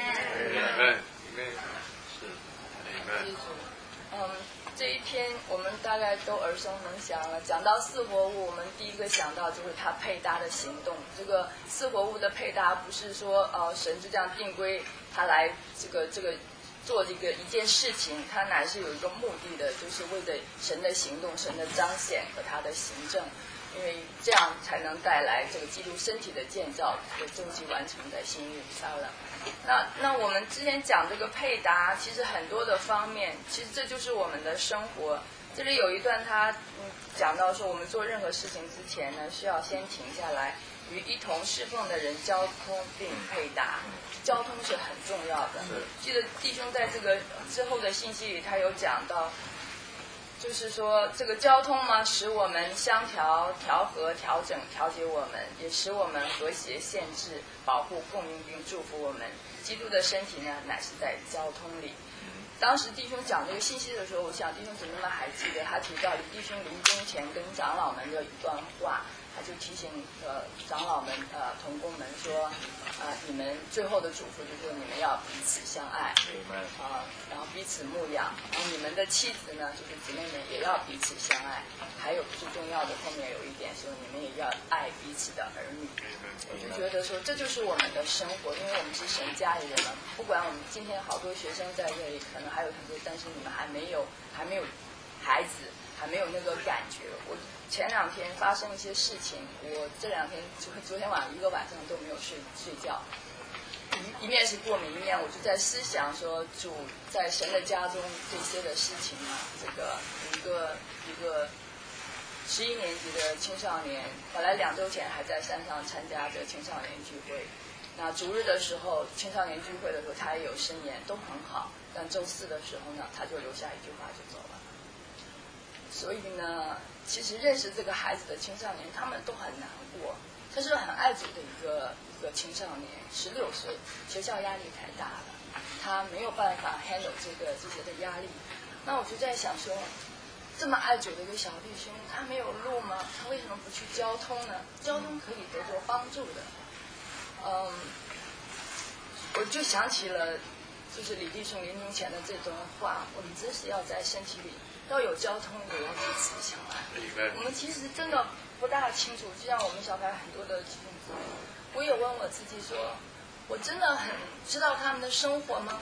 [SPEAKER 4] 嗯，这一篇我们大概都耳熟能详了。讲到四活物，我们第一个想到就是它配搭的行动。这个四活物的配搭不是说呃神就这样定规它来这个这个做这个一件事情，它乃是有一个目的的，就是为了神的行动、神的彰显和它的行政。因为这样才能带来这个基督身体的建造的终极完成在新耶路撒冷。那那我们之前讲这个配搭，其实很多的方面，其实这就是我们的生活。这里有一段他嗯讲到说，我们做任何事情之前呢，需要先停下来，与一同侍奉的人交通并配搭。交通是很重要的。记得弟兄在这个之后的信息里，他有讲到。就是说，这个交通嘛，使我们相调、调和、调整、调节我们，也使我们和谐、限制、保护、供应并祝福我们。基督的身体呢，乃是在交通里。当时弟兄讲这个信息的时候，我想弟兄姊妹们还记得，他提到弟兄临终前跟长老们的一段话，他就提醒呃长老们呃同工们说，啊、呃、你们最后的嘱咐就是说你们要彼此相爱，啊、呃、然后彼此牧养，然后你们的妻子呢就是姊妹们也要彼此相爱，还有最重要的后面有一点说你们也要爱彼此的儿女。我就觉得说这就是我们的生活，因为我们是神家里人嘛，不管我们今天好多学生在这里，可能还有很多，但是你们还没有还没有孩子，还没有那个感觉。我前两天发生一些事情，我这两天昨昨天晚上一个晚上都没有睡睡觉，一一面是过敏，一面我就在思想说主在神的家中这些的事情啊，这个一个一个十一年级的青少年，本来两周前还在山上参加这青少年聚会，那主日的时候青少年聚会的时候他也有申言，都很好，但周四的时候呢他就留下一句话就走了。所以呢，其实认识这个孩子的青少年，他们都很难过。他是很爱主的一个一个青少年，十六岁，学校压力太大了，他没有办法 handle 这个这些的压力。那我就在想说，这么爱主的一个小弟兄，他没有路吗？他为什么不去交通呢？交通可以得到帮助的。嗯，我就想起了，就是李弟兄临终前的这段话：我们真是要在身体里。要有交通，也要彼此相爱。我们其实真的不大清楚，就像我们小孩很多的弟兄姊妹，我也问我自己说，我真的很知道他们的生活吗？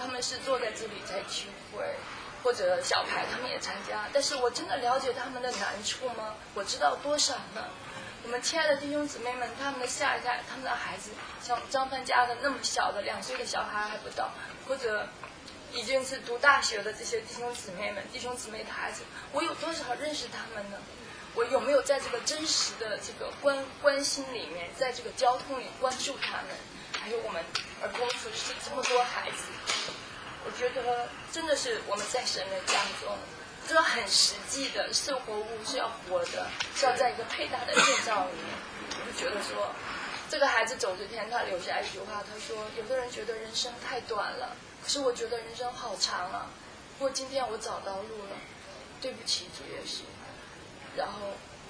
[SPEAKER 4] 他们是坐在这里在聚会，或者小牌他们也参加，但是我真的了解他们的难处吗？我知道多少呢？我们亲爱的弟兄姊妹们，他们的下一代，他们的孩子，像张帆家的那么小的两岁的小孩还不到，或者已经是读大学的这些弟兄姊妹们，弟兄姊妹的孩子，我有多少认识他们呢？我有没有在这个真实的这个关关心里面，在这个交通里关注他们？还有我们儿童服侍这么多孩子，我觉得真的是我们在神的家中，这个很实际的生活物是要活的，是要在一个配搭的建造里面。我就觉得说，这个孩子走之前，他留下一句话，他说：“有的人觉得人生太短了，可是我觉得人生好长啊。不过今天我找到路了，对不起主耶稣。”然后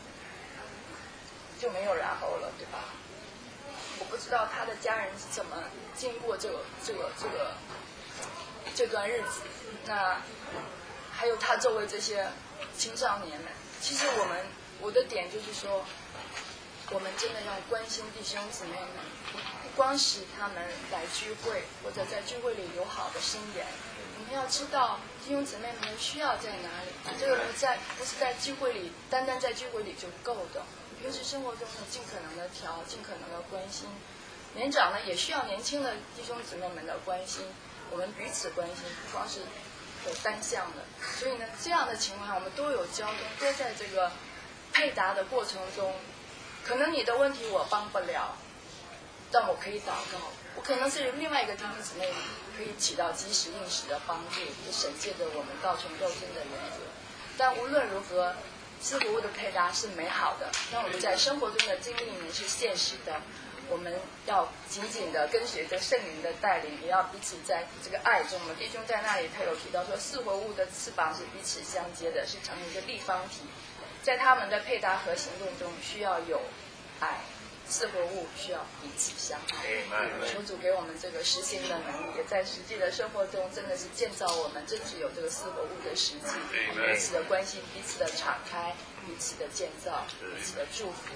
[SPEAKER 4] 就没有然后了，对吧？我不知道他的家人是怎么经过这个这个这个这段日子。那还有他周围这些青少年们，其实我们我的点就是说，我们真的要关心弟兄姊妹们，不光使他们来聚会，或者在聚会里有好的心眼。我们要知道弟兄姊妹们的需要在哪里，这个不在不是在聚会里，单单在聚会里就够的。平时生活中呢，尽可能的调，尽可能的关心。年长呢，也需要年轻的弟兄姊妹们的关心，我们彼此关心，不光是有单向的。所以呢，这样的情况我们都有交通，都在这个配搭的过程中。可能你的问题我帮不了，但我可以祷告。我可能是另外一个弟兄姊妹可以起到及时应时的帮助，也神借着我们道成肉身的原则。但无论如何，四活物的配搭是美好的，那我们在生活中的经历里面是现实的。我们要紧紧的跟随着圣灵的带领，也要彼此在这个爱中。我们弟兄在那里他有提到说，四活物的翅膀是彼此相接的，是成一个立方体。在他们的配搭和行动中，需要有爱。四活物需要彼此相爱。求主给我们这个实行的能力，也在实际的生活中真的是建造我们，真是有这个四活物的实际，彼此的关心，彼此的敞开，彼此的建造，彼此的祝福。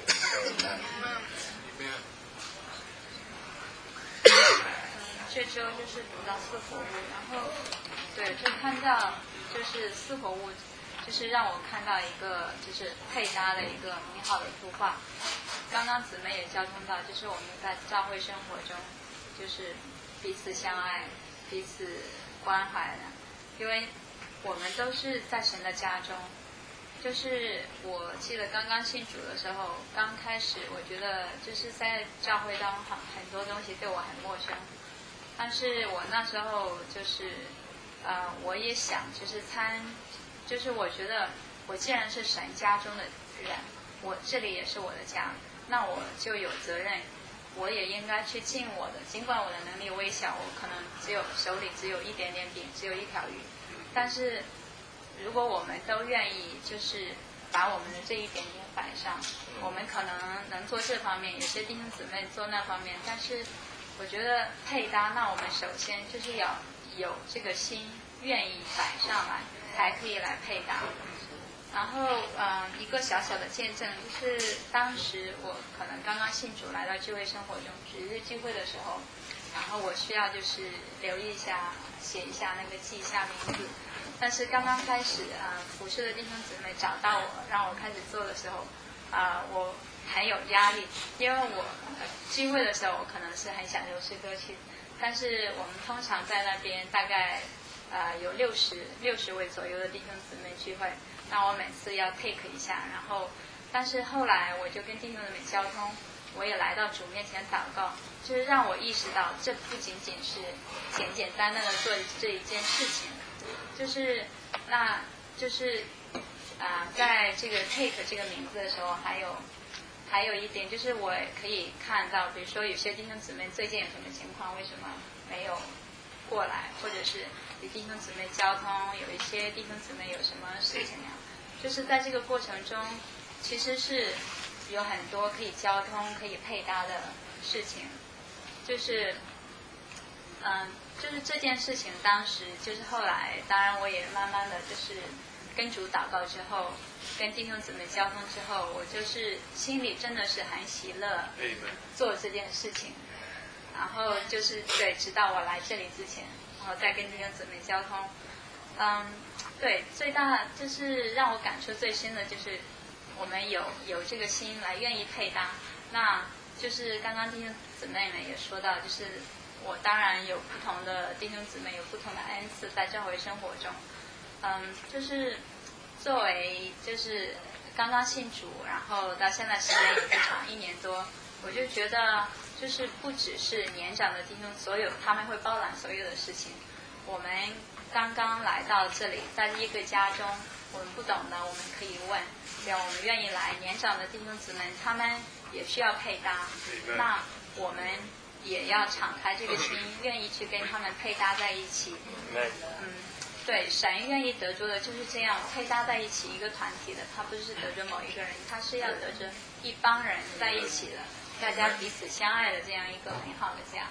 [SPEAKER 10] 这周就是读到四活物，然后对，就看到就是四活物，就是让我看到一个就是配搭的一个美好的图画。刚刚姊妹也交通到，就是我们在教会生活中，就是彼此相爱，彼此关怀的，因为我们都是在神的家中。就是我记得刚刚信主的时候，刚开始我觉得就是在教会当中很多东西对我很陌生，但是我那时候就是呃，我也想就是参，就是我觉得我既然是神家中的人，我这里也是我的家，那我就有责任，我也应该去尽我的，尽管我的能力微小，我可能只有手里只有一点点饼，只有一条鱼，但是如果我们都愿意就是把我们的这一点点摆上，我们可能能做这方面，有些弟兄姊妹做那方面，但是我觉得配搭，那我们首先就是要有这个心愿意摆上来，才可以来配搭。然后嗯、呃，一个小小的见证，就是当时我可能刚刚信主来到聚会生活中，主日聚会的时候，然后我需要就是留意一下，写一下那个记一下名字。但是刚刚开始啊、呃，服侍的弟兄姊妹找到我，让我开始做的时候，啊、呃，我很有压力，因为我聚会的时候，我可能是很想流诗歌去，但是我们通常在那边大概呃有六十六十位左右的弟兄姊妹聚会，那我每次要 take 一下，然后，但是后来我就跟弟兄姊妹交通，我也来到主面前祷告，就是让我意识到，这不仅仅是简简单单的做这一件事情。就是，那就是啊、呃，在这个 take 这个名字的时候，还有还有一点就是，我也可以看到，比如说有些弟兄姊妹最近有什么情况，为什么没有过来，或者是与弟兄姊妹交通，有一些弟兄姊妹有什么事情呀？就是在这个过程中，其实是有很多可以交通、可以配搭的事情，就是嗯。呃就是这件事情，当时就是后来，当然我也慢慢的就是跟主祷告之后，跟弟兄姊妹交通之后，我就是心里真的是很喜乐做这件事情。然后就是对，直到我来这里之前， 然后再跟弟兄姊妹交通。嗯，对，最大就是让我感触最深的就是我们有有这个心来愿意配搭。那就是刚刚弟兄姊妹们也说到，就是我当然有不同的弟兄姊妹，有不同的恩赐在教会生活中。嗯，就是作为就是刚刚信主，然后到现在时间也不长，一年多，我就觉得就是不只是年长的弟兄，所有他们会包揽所有的事情。我们刚刚来到这里，在一个家中，我们不懂的我们可以问，只要我们愿意来，年长的弟兄姊妹他们也需要配搭，那我们也要敞开这个心，愿意去跟他们配搭在一起。嗯，对，神愿意得着的就是这样配搭在一起一个团体的，他不是得着某一个人，他是要得着一帮人在一起的，大家彼此相爱的这样一个美好的家。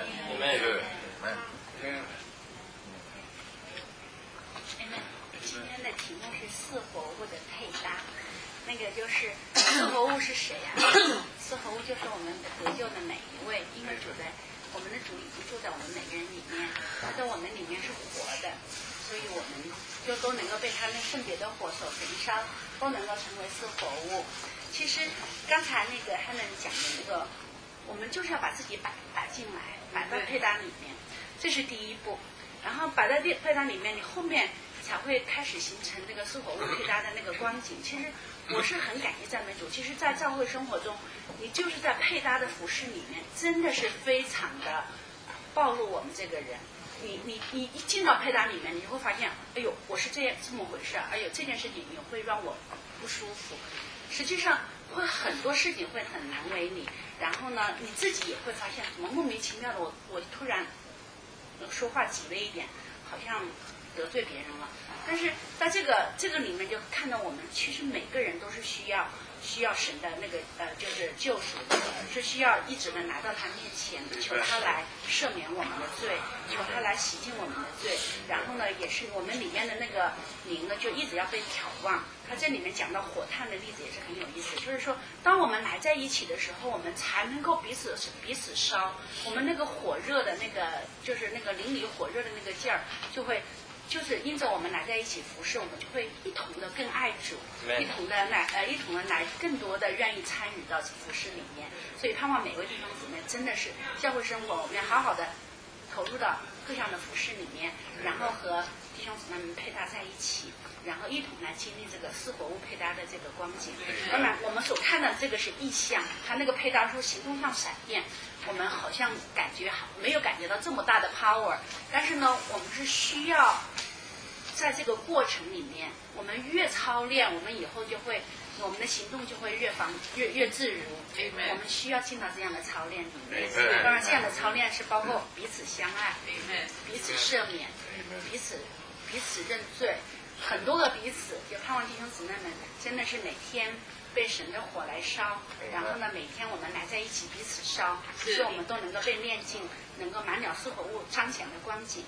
[SPEAKER 11] 今天的题目是四活物的配搭，那个就是四活物是谁呀、啊？四活物就是我们得救的每一位，因为主在我们的主已经住在我们每个人里面，他在我们里面是活的，所以我们就都能够被他那圣别的火所焚烧，都能够成为四活物。其实刚才那个他们讲的那个，我们就是要把自己摆摆进来，摆到配搭里面，这是第一步。然后摆在配搭里面，你后面才会开始形成这个四活物配搭的那个光景。其实我是很感谢赞美主，其实在教会生活中，你就是在配搭的服饰里面，真的是非常的暴露我们这个人。你你你一进到配搭里面，你会发现，哎呦，我是这样这么回事，哎呦，这件事情也会让我不舒服。实际上会很多事情会很难为你，然后呢，你自己也会发现，怎么莫名其妙的我我突然说话急了一点，好像得罪别人了。但是在这个这个里面就看到我们其实每个人都是需要需要神的那个呃就是救赎的，是需要一直的来到他面前，求他来赦免我们的罪，求他来洗净我们的罪。然后呢，也是我们里面的那个灵呢，就一直要被眺望。他这里面讲到火炭的例子也是很有意思，就是说当我们来在一起的时候，我们才能够彼此彼此烧，我们那个火热的那个就是那个灵里火热的那个劲儿就会。就是因着我们来在一起服侍，我们就会一同的更爱主，一同的来呃一同的来更多的愿意参与到服侍里面。所以盼望每位弟兄姊妹真的是教会生活，我们要好好的投入到各项的服侍里面，然后和弟兄姊妹们配搭在一起，然后一同来经历这个四活物配搭的这个光景。当然，我们所看的这个是意象，它那个配搭说行动上闪电。我们好像感觉好没有感觉到这么大的 power， 但是呢，我们是需要在这个过程里面，我们越操练，我们以后就会，我们的行动就会越方越越自如。我们需要进到这样的操练里面。当然，这样的操练是包括彼此相爱，彼此赦免，彼此彼此认罪，很多个彼此。也盼望弟兄姊妹们真的是每天被神的火来烧，然后呢，每天我们来在一起彼此烧，所以我们都能够被炼净，能够满了四活物彰显的光景。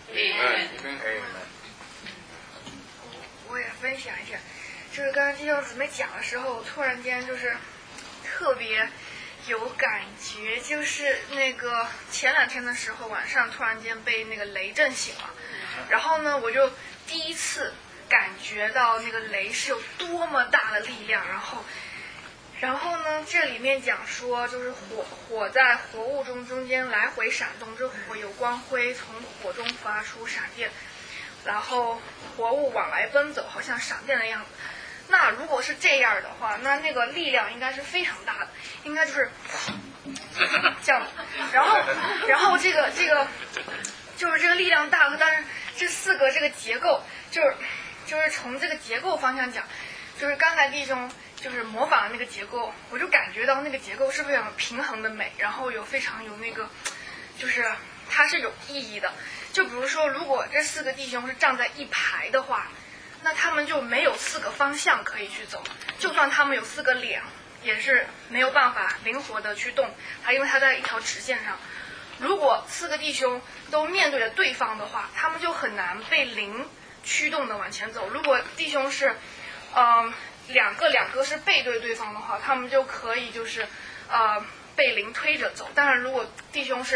[SPEAKER 12] 我也分享一下，就是刚刚弟兄姊妹讲的时候，突然间就是特别有感觉，就是那个前两天的时候晚上突然间被那个雷震醒了，然后呢，我就第一次感觉到那个雷是有多么大的力量，然后。然后呢，这里面讲说，就是火火在活物中中间来回闪动，这火有光辉从火中发出闪电，然后活物往来奔走，好像闪电的样子。那如果是这样的话，那那个力量应该是非常大的，应该就是这样。然后，然后这个这个就是这个力量大，但是这四个这个结构，就是就是从这个结构方向讲，就是刚才弟兄。就是模仿的那个结构，我就感觉到那个结构是非常平衡的美，然后有非常有那个，就是它是有意义的。就比如说，如果这四个弟兄是站在一排的话，那他们就没有四个方向可以去走，就算他们有四个脸，也是没有办法灵活的去动，它因为它在一条直线上。如果四个弟兄都面对着对方的话，他们就很难被灵驱动的往前走。如果弟兄是，嗯、呃。两个两个是背对对方的话，他们就可以就是，呃，被灵推着走。当然，如果弟兄是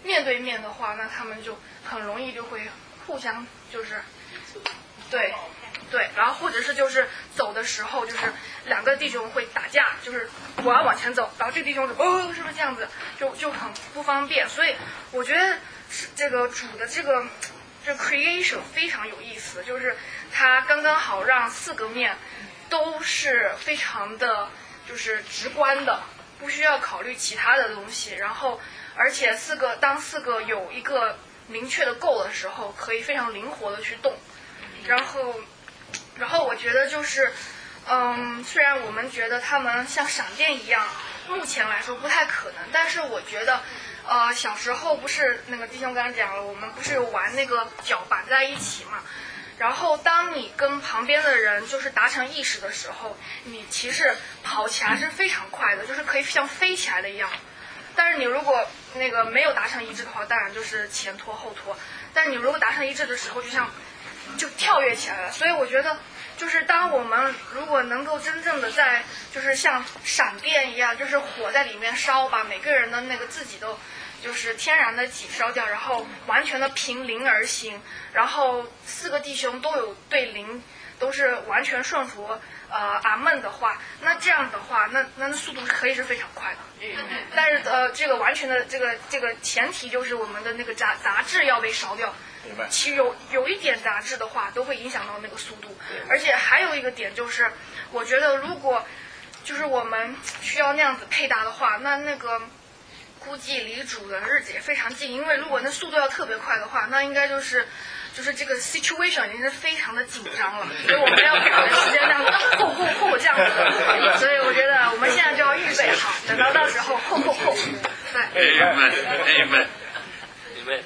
[SPEAKER 12] 面对面的话，那他们就很容易就会互相就是对。对，然后或者是就是走的时候，就是两个弟兄会打架，就是我要往前走，然后这个弟兄就哦，是不是这样子，就就很不方便。所以我觉得是这个主的这个这个 creation 非常有意思，就是他刚刚好让四个面都是非常的，就是直观的，不需要考虑其他的东西。然后而且四个当四个有一个明确的 goal 的时候，可以非常灵活的去动，然后。然后我觉得就是，嗯，虽然我们觉得他们像闪电一样，目前来说不太可能，但是我觉得，呃，小时候不是那个弟兄刚刚讲了，我们不是玩那个脚绑在一起嘛，然后当你跟旁边的人就是达成意识的时候，你其实跑起来是非常快的，就是可以像飞起来的一样。但是你如果那个没有达成一致的话，当然就是前拖后拖。但是你如果达成一致的时候，就像就跳跃起来了。所以我觉得，就是当我们如果能够真正的在，就是像闪电一样，就是火在里面烧，把每个人的那个自己都就是天然的己烧掉，然后完全的凭灵而行，然后四个弟兄都有对灵都是完全顺服呃阿门的话，那这样的话，那那速度可以是非常快的。但是呃，这个完全的这个这个前提就是我们的那个杂杂质要被烧掉。其实有有一点杂质的话，都会影响到那个速度。而且还有一个点就是，我觉得如果就是我们需要那样子配搭的话，那那个估计离主的日子也非常近，因为如果那速度要特别快的话，那应该就是就是这个 situation 已经是非常的紧张了，所以我们要赶的时间这样后后后这样子，所以我觉得我们现在就要预备好，等到到时候后后后，对。
[SPEAKER 1] Amen. Amen.
[SPEAKER 7] Amen.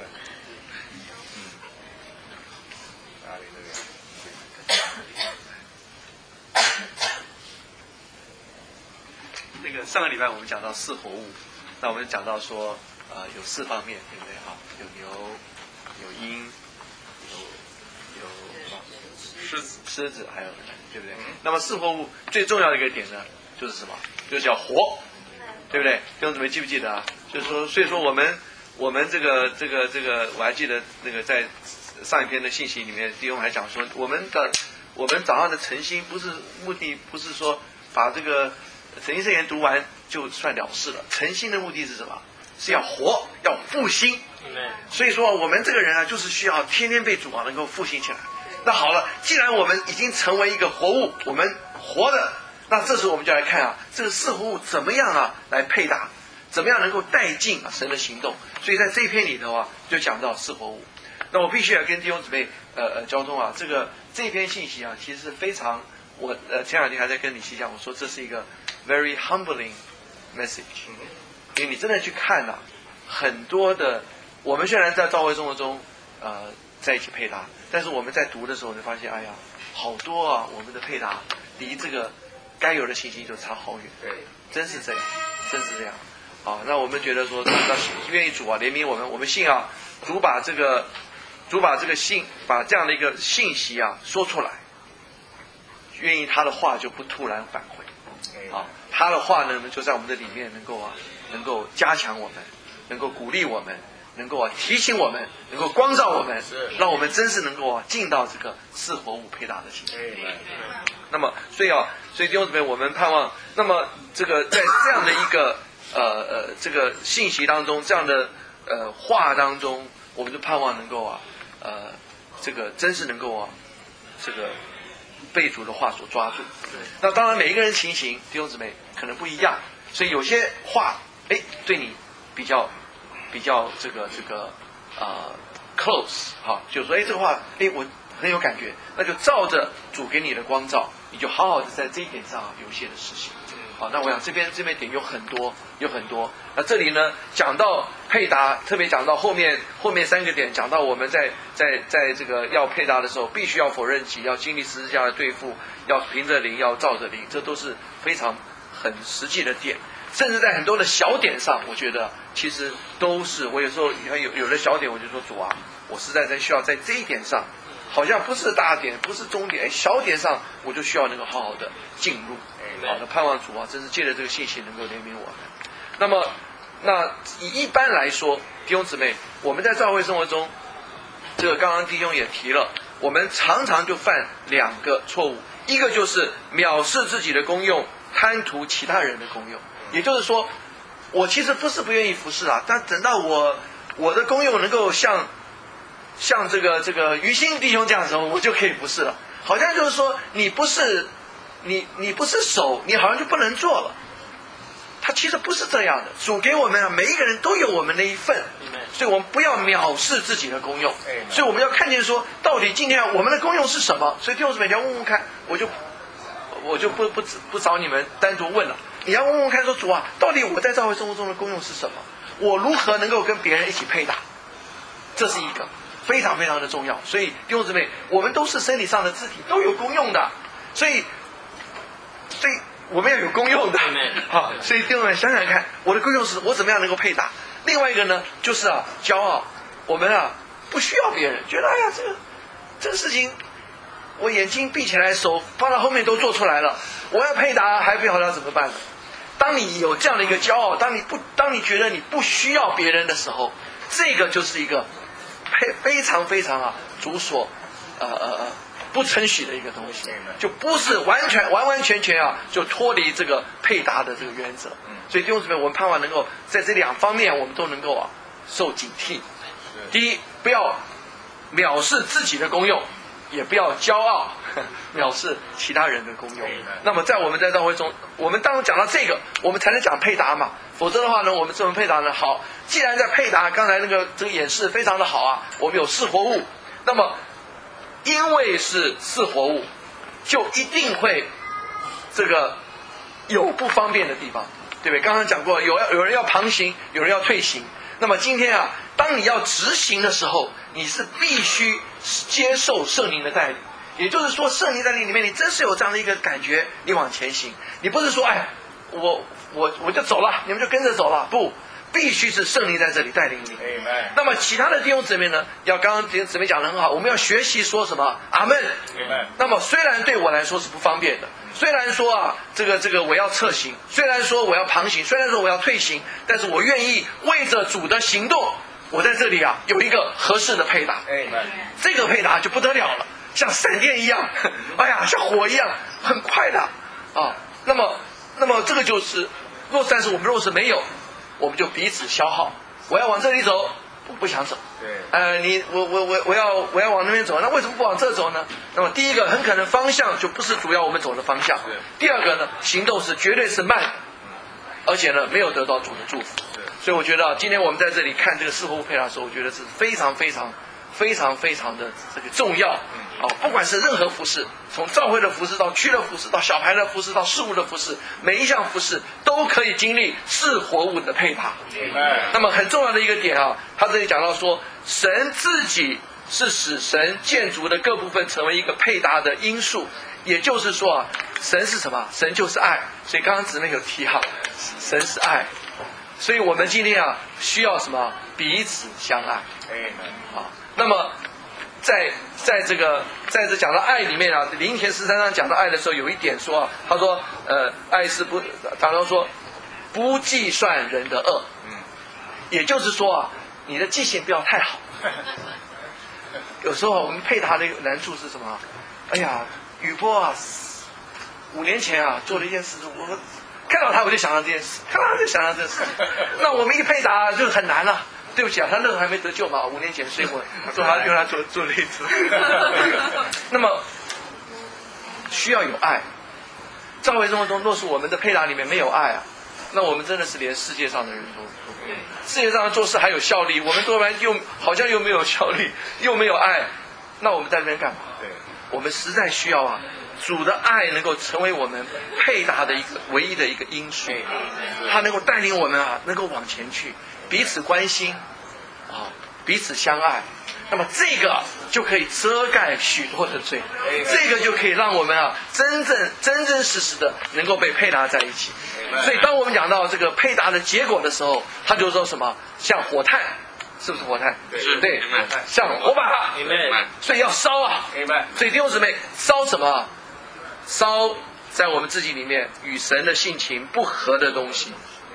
[SPEAKER 3] 那个上个礼拜我们讲到四活物，那我们讲到说，呃，有四方面，对不对？哈，有牛，有鹰，有有狮子，狮子还有对不对？那么四活物最重要的一个点呢，就是什么？就是要活，对不对？弟兄姊妹记不记得啊？就是说，所以说我们我们这个这个这个，我还记得那个在上一篇的信息里面，弟兄还讲说，我们的我们早上的晨星不是目的，不是说把这个晨星圣言读完就算了事了。晨星的目的是什么？是要活，要复兴。所以说我们这个人啊，就是需要天天被主啊能够复兴起来。那好了，既然我们已经成为一个活物，我们活的，那这时候我们就来看啊，这个四活物怎么样啊来配搭，怎么样能够带进啊神的行动。所以在这一篇里头啊，就讲到四活物。那我必须要跟弟兄姊妹呃呃交通啊，这个这篇信息啊，其实是非常，我呃前两天还在跟李希讲，我说这是一个 very humbling message， 因为你真的去看呐、啊，很多的我们虽然在教会生活中呃在一起配搭，但是我们在读的时候就发现，哎呀，好多啊，我们的配搭离这个该有的信息就差好远，对，真是这样，真是这样。好，那我们觉得说，那愿意主啊怜悯我们，我们信啊，主把这个。主把这个信，把这样的一个信息啊说出来，愿意他的话就不突然返回，啊，他的话呢就在我们的里面能够啊，能够加强我们，能够鼓励我们，能够啊提醒我们，能够光照我们，让我们真是能够啊进到这个四活物配搭的情况。那么，所以啊，所以弟兄姊妹，我们盼望，那么这个在这样的一个呃呃这个信息当中，这样的呃话当中，我们就盼望能够啊。呃，这个真是能够啊，这个被主的话所抓住。那当然，每一个人情形，弟兄姊妹可能不一样，所以有些话，哎，对你比较比较这个这个呃 close 哈，就说哎这个话，哎我很有感觉，那就照着主给你的光照，你就好好的在这一点上有一些的实行。好，那我想这边这边点有很多有很多。那这里呢讲到配搭，特别讲到后面后面三个点，讲到我们在在在这个要配搭的时候，必须要否认己，要经历十字架的对付，要凭着灵，要照着灵，这都是非常很实际的点。甚至在很多的小点上，我觉得其实都是我有时候有有的小点，我就说主啊，我实在在需要在这一点上，好像不是大点，不是中点，小点上我就需要能够好好的进入。好的，盼望主啊，真是借着这个信息能够怜悯我们。那么， 那以一般来说，弟兄姊妹，我们在教会生活中，这个刚刚弟兄也提了，我们常常就犯两个错误，一个就是藐视自己的功用，贪图其他人的功用。也就是说，我其实不是不愿意服侍啊，但等到我我的功用能够像像这个这个于心弟兄这样的时候，我就可以服侍了。好像就是说，你不是你你不是手，你好像就不能做了。他其实不是这样的，主给我们啊，每一个人都有我们的一份，所以我们不要藐视自己的功用。所以我们要看见说，到底今天我们的功用是什么？所以弟兄姊妹，你要问问看，我就我就不不不找你们单独问了。你要问问看，说主啊，到底我在教会生活中的功用是什么？我如何能够跟别人一起配搭？这是一个非常非常的重要。所以弟兄姊妹，我们都是身体上的肢体，都有功用的，所以所以。我们要有功用的，好，所以弟兄们想想看，我的功用是我怎么样能够配搭？另外一个呢，就是啊，骄傲，我们啊不需要别人，觉得哎呀，这个这个事情，我眼睛闭起来，手放到后面都做出来了，我要配搭还不晓得怎么办呢？当你有这样的一个骄傲，当你不，当你觉得你不需要别人的时候，这个就是一个非非常非常啊主所呃呃呃。不称许的一个东西，就不是完全完完全全啊，就脱离这个配搭的这个原则。所以弟兄姊妹，我们盼望能够在这两方面，我们都能够啊受警惕。第一，不要藐视自己的功用，也不要骄傲藐视其他人的功用。那么在我们在教会中，我们当然讲到这个，我们才能讲配搭嘛。否则的话呢，我们这种配搭呢，好，既然在配搭，刚才那个这个演示非常的好啊，我们有四活物，那么。因为是四活物，就一定会这个有不方便的地方，对不对？刚刚讲过，有有人要旁行，有人要退行。那么今天啊，当你要执行的时候，你是必须接受圣灵的带领。也就是说，圣灵带领里面，你真是有这样的一个感觉，你往前行。你不是说，哎，我我我就走了，你们就跟着走了，不。必须是圣灵在这里带领你。那么其他的弟兄姊妹呢？要刚刚弟兄姊妹讲得很好，我们要学习说什么？阿门。那么虽然对我来说是不方便的，虽然说啊，这个这个我要侧行，虽然说我要旁行，虽然说我要退行，但是我愿意为着主的行动，我在这里啊有一个合适的配搭。这个配搭就不得了了，像闪电一样，哎呀，像火一样，很快的啊。那么那么这个就是，若但是我们若是没有。我们就彼此消耗，我要往这里走，我不想走。对，呃，你我我我我要我要往那边走，那为什么不往这走呢？那么第一个很可能方向就不是主要我们走的方向。第二个呢，行动是绝对是慢，而且呢没有得到主的祝福。所以我觉得今天我们在这里看这个四活物配搭的时候，我觉得是非常非常非常非常的这个重要。哦，不管是任何服事，从教会的服事到区的服事，到小孩的服事，到事务的服事，每一项服事都可以经历四活物的配搭。那么很重要的一个点啊，他这里讲到说，神自己是使神建筑的各部分成为一个配搭的因素，也就是说啊，神是什么？神就是爱。所以刚刚姊妹有提哈，神是爱，所以我们今天啊需要什么？彼此相爱。啊，那么。在在这个在这讲到爱里面啊，林前十三章讲到爱的时候，有一点说啊，他说呃，爱是不，常常说不计算人的恶，嗯，也就是说啊，你的记性不要太好。有时候我们配搭的难处是什么？哎呀，宇波啊，五年前啊做了一件事，我看到他我就想到这件事，看到他就想到这件事，那我们一配搭就很难了、啊。对不起啊，他那时候还没得救嘛，五年前睡过，做他用他做做例子。那么需要有爱，教会生活中若是我们的配搭里面没有爱啊，那我们真的是连世界上的人都都不如。世界上的做事还有效力，我们做完又好像又没有效力，又没有爱，那我们在那边干嘛？对，我们实在需要啊，主的爱能够成为我们配搭的一个唯一的一个因素，他能够带领我们啊，能够往前去。彼此关心，啊，彼此相爱，那么这个就可以遮盖许多的罪，这个就可以让我们啊，真正真真实实的能够被配搭在一起。所以当我们讲到这个配搭的结果的时候，他就说什么？像火炭，是不是火炭？是，对，像火把，所以要烧啊。所以弟兄姊妹，烧什么？烧在我们自己里面与神的性情不合的东西。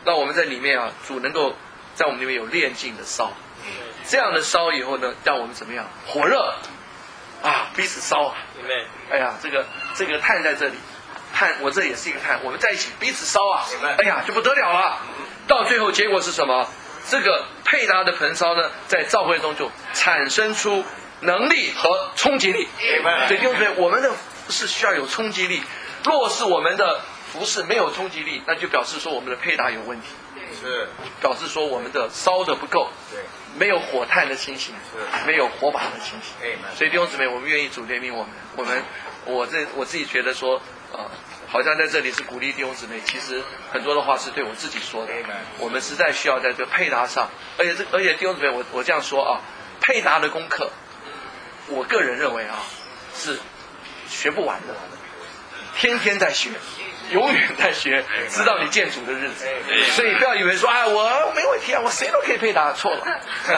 [SPEAKER 13] 让我们在里面啊，主能够在我们里面有炼净的烧，这样的烧以后呢，让我们怎么样？火热啊，彼此烧啊！哎呀，这个这个炭在这里，炭我这也是一个炭，我们在一起彼此烧啊！哎呀，就不得了了。到最后结果是什么？这个配搭的焚烧呢，在教会中就产生出能力和冲击力。所以弟兄姊妹，我们的服事需要有冲击力。若是我们的服事没有冲击力，那就表示说我们的配搭有问题，是表示说我们的烧的不够，没有火炭的情形，没有火把的情形。所以弟兄姊妹，我们愿意主怜悯我们。我们我这我自己觉得说，呃，好像在这里是鼓励弟兄姊妹，其实很多的话是对我自己说的。我们实在需要在这个配搭上，而且这而且弟兄姊妹，我我这样说啊，配搭的功课，我个人认为啊是学不完的，天天在学。永远在学，直到你见主的日子。所以不要以为说，哎，我没问题啊，我谁都可以配搭，错了。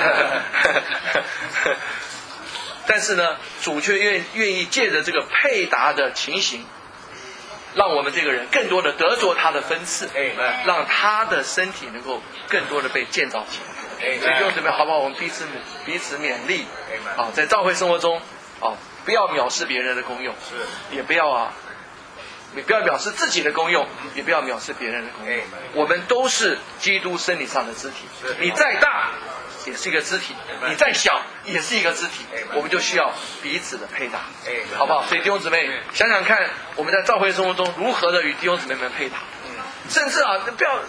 [SPEAKER 13] 但是呢，主却愿愿意借着这个配搭的情形，让我们这个人更多的得着他的分赐，让他的身体能够更多的被建造起来。所以弟兄姊妹，好不好？我们彼此彼此勉励啊，在教会生活中啊，不要藐视别人的功用，也不要啊。你不要藐视自己的功用，也不要藐视别人的功用。我们都是基督身体上的肢体，你再大也是一个肢体，你再小也是一个肢体，我们就需要彼此的配搭，好不好？所以弟兄姊妹，想想看，我们在教会生活中如何的与弟兄姊妹们配搭，甚至啊，不要，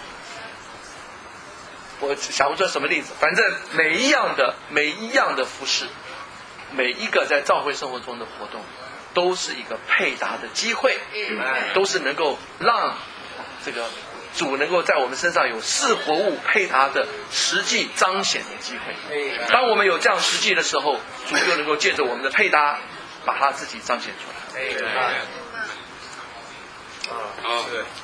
[SPEAKER 13] 我想不出什么例子，反正每一样的每一样的服事，每一个在教会生活中的活动。都是一个配搭的机会，都是能够让这个主能够在我们身上有是活物配搭的实际彰显的机会。当我们有这样实际的时候，主就能够借着我们的配搭，把他自己彰显出来。
[SPEAKER 1] 好，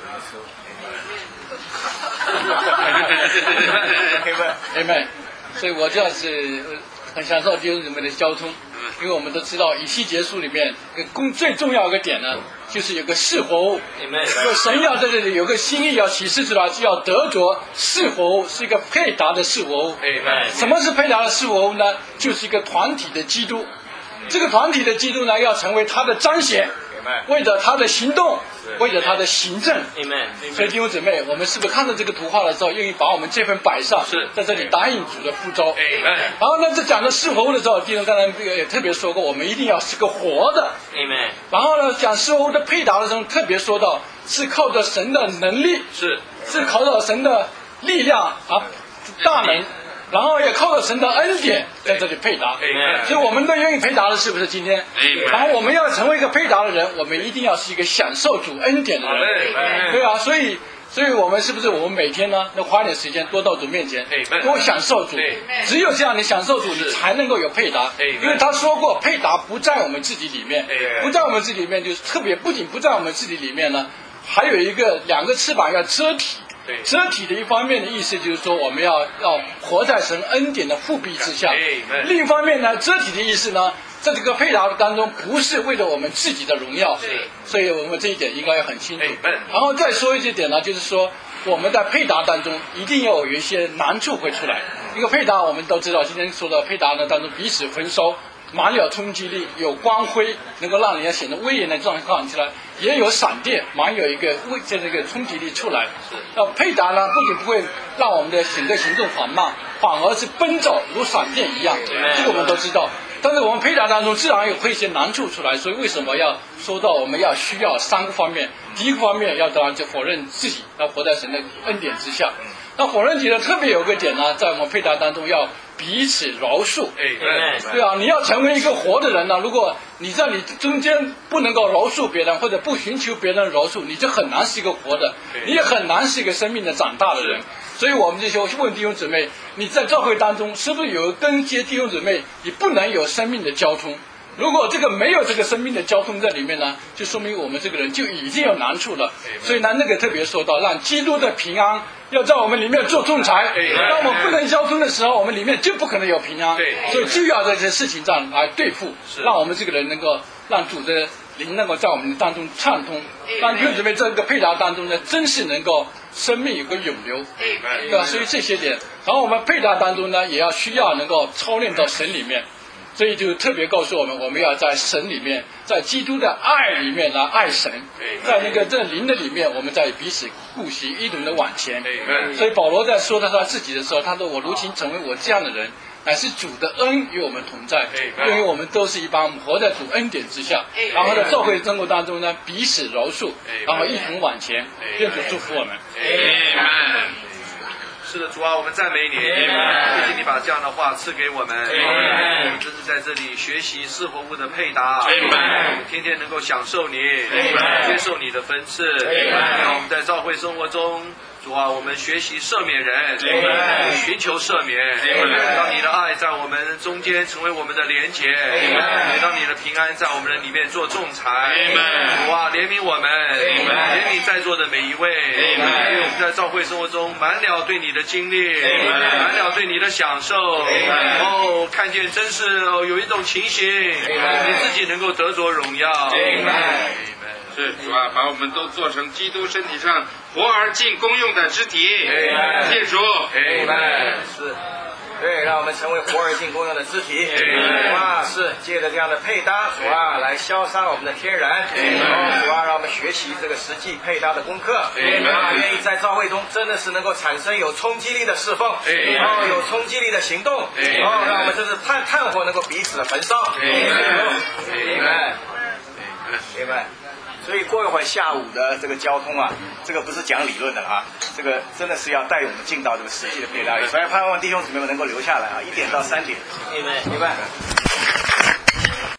[SPEAKER 14] 对，Amen。所以我这样是很享受弟兄姊妹的交通。因为我们都知道以西结书里面一个最重要一个点呢，就是有个是活物。说神要在这里有个心意要启示出来，就要得着是活物，是一个配搭的是活物。什么是配搭的是活物呢？就是一个团体的基督。这个团体的基督呢，要成为他的彰显，为着他的行动，为着他的行政。所以弟兄姊妹，我们是不是看到这个图画的时候，愿意把我们这份摆上，在这里答应主的呼召？然后呢，这讲到是活物的时候，弟兄刚才也特别说过，我们一定要是个活的。然后呢，讲是活物的配搭的时候，特别说到是靠着神的能力，是是靠着神的力量啊，大能。然后也靠着神的恩典在这里配搭，所以我们都愿意配搭的，是不是今天？然后我们要成为一个配搭的人，我们一定要是一个享受主恩典的人，对啊，所以，所以我们是不是我们每天呢，要花点时间多到主面前，多享受主？只有这样，你享受主，你才能够有配搭。因为他说过，配搭不在我们自己里面，不在我们自己里面，就是特别不仅不在我们自己里面呢，还有一个两个翅膀要遮体。遮体的一方面的意思就是说，我们要要活在神恩典的复辟之下。另一方面呢，遮体的意思呢，在这个配搭当中，不是为了我们自己的荣耀，所以我们这一点应该要很清楚。然后再说一点呢，就是说我们在配搭当中一定要有一些难处会出来。一个配搭我们都知道，今天说的配搭呢当中彼此焚烧，蛮有冲击力，有光辉，能够让人家显得威严的状况起来，也有闪电，蛮有一个威这这个冲击力出来。那配搭呢，不仅不会让我们的整个行动缓慢，反而是奔走如闪电一样，这个我们都知道。但是我们配搭当中自然有会一些难处出来，所以为什么要说到我们要需要三个方面？第一个方面要当然就否认自己，要活在神的恩典之下。那否认己的特别有个点呢，在我们配搭当中要彼此饶恕。对啊，你要成为一个活的人呢，如果你在你中间不能够饶恕别人，或者不寻求别人饶恕，你就很难是一个活的，你也很难是一个生命的长大的人。所以我们这些问弟兄姊妹，你在教会当中是不是有跟接弟兄姊妹，你不能有生命的交通？如果这个没有这个生命的交通在里面呢，就说明我们这个人就已经有难处了。所以呢，那个特别说到，让基督的平安要在我们里面做仲裁。当我们不能交通的时候，我们里面就不可能有平安。所以就要在这些事情上来对付，让我们这个人能够让主的灵能够在我们当中畅通。让弟兄姊妹在这个配搭当中呢，真是能够生命有个永留，对吧？所以这些点，然后我们配搭当中呢，也要需要能够操练到神里面，所以就特别告诉我们，我们要在神里面，在基督的爱里面来爱神，在那个这灵的里面，我们在彼此顾惜，一同的往前。所以保罗在说到他自己的时候，他说：“我如今成为我这样的人，乃是主的恩与我们同在，因为我们都是一帮活在主恩典之下，然后在教会生活当中呢，彼此饶恕，然后一同往前，愿主祝福我们。”
[SPEAKER 3] 是的，主啊，我们赞美你，谢谢你把这样的话赐给我们，我们真是在这里学习四活物的配搭，我们天天能够享受你，接受你的分赐，让我们在教会生活中。主啊，我们学习赦免人，寻求赦免，让你的爱在我们中间成为我们的连结，也让你的平安在我们的里面做仲裁。主啊，怜悯我们，怜悯在座的每一位，因为我们在教会生活中满了对你的经历，满了对你的享受。哦，看见真是哦有一种情形，你自己能够得着荣耀。
[SPEAKER 6] 是主啊，把我们都做成基督身体上活而尽功用的肢体。谢主，
[SPEAKER 15] 是，对，让我们成为活而尽功用的肢体。啊，是借着这样的配搭，主啊，来消杀我们的天然。主啊，让我们学习这个实际配搭的功课。啊，愿意在教会中真的是能够产生有冲击力的侍奉，哦，有冲击力的行动。哦，让我们真是炭炭火能够彼此的焚烧。明白，明白。
[SPEAKER 2] 所以过一会儿下午的这个交通啊，这个不是讲理论的啊，这个真的是要带我们进到这个实际的配搭里。所以盼望弟兄姊妹们能够留下来啊，一点到三点。
[SPEAKER 15] 明白，明白。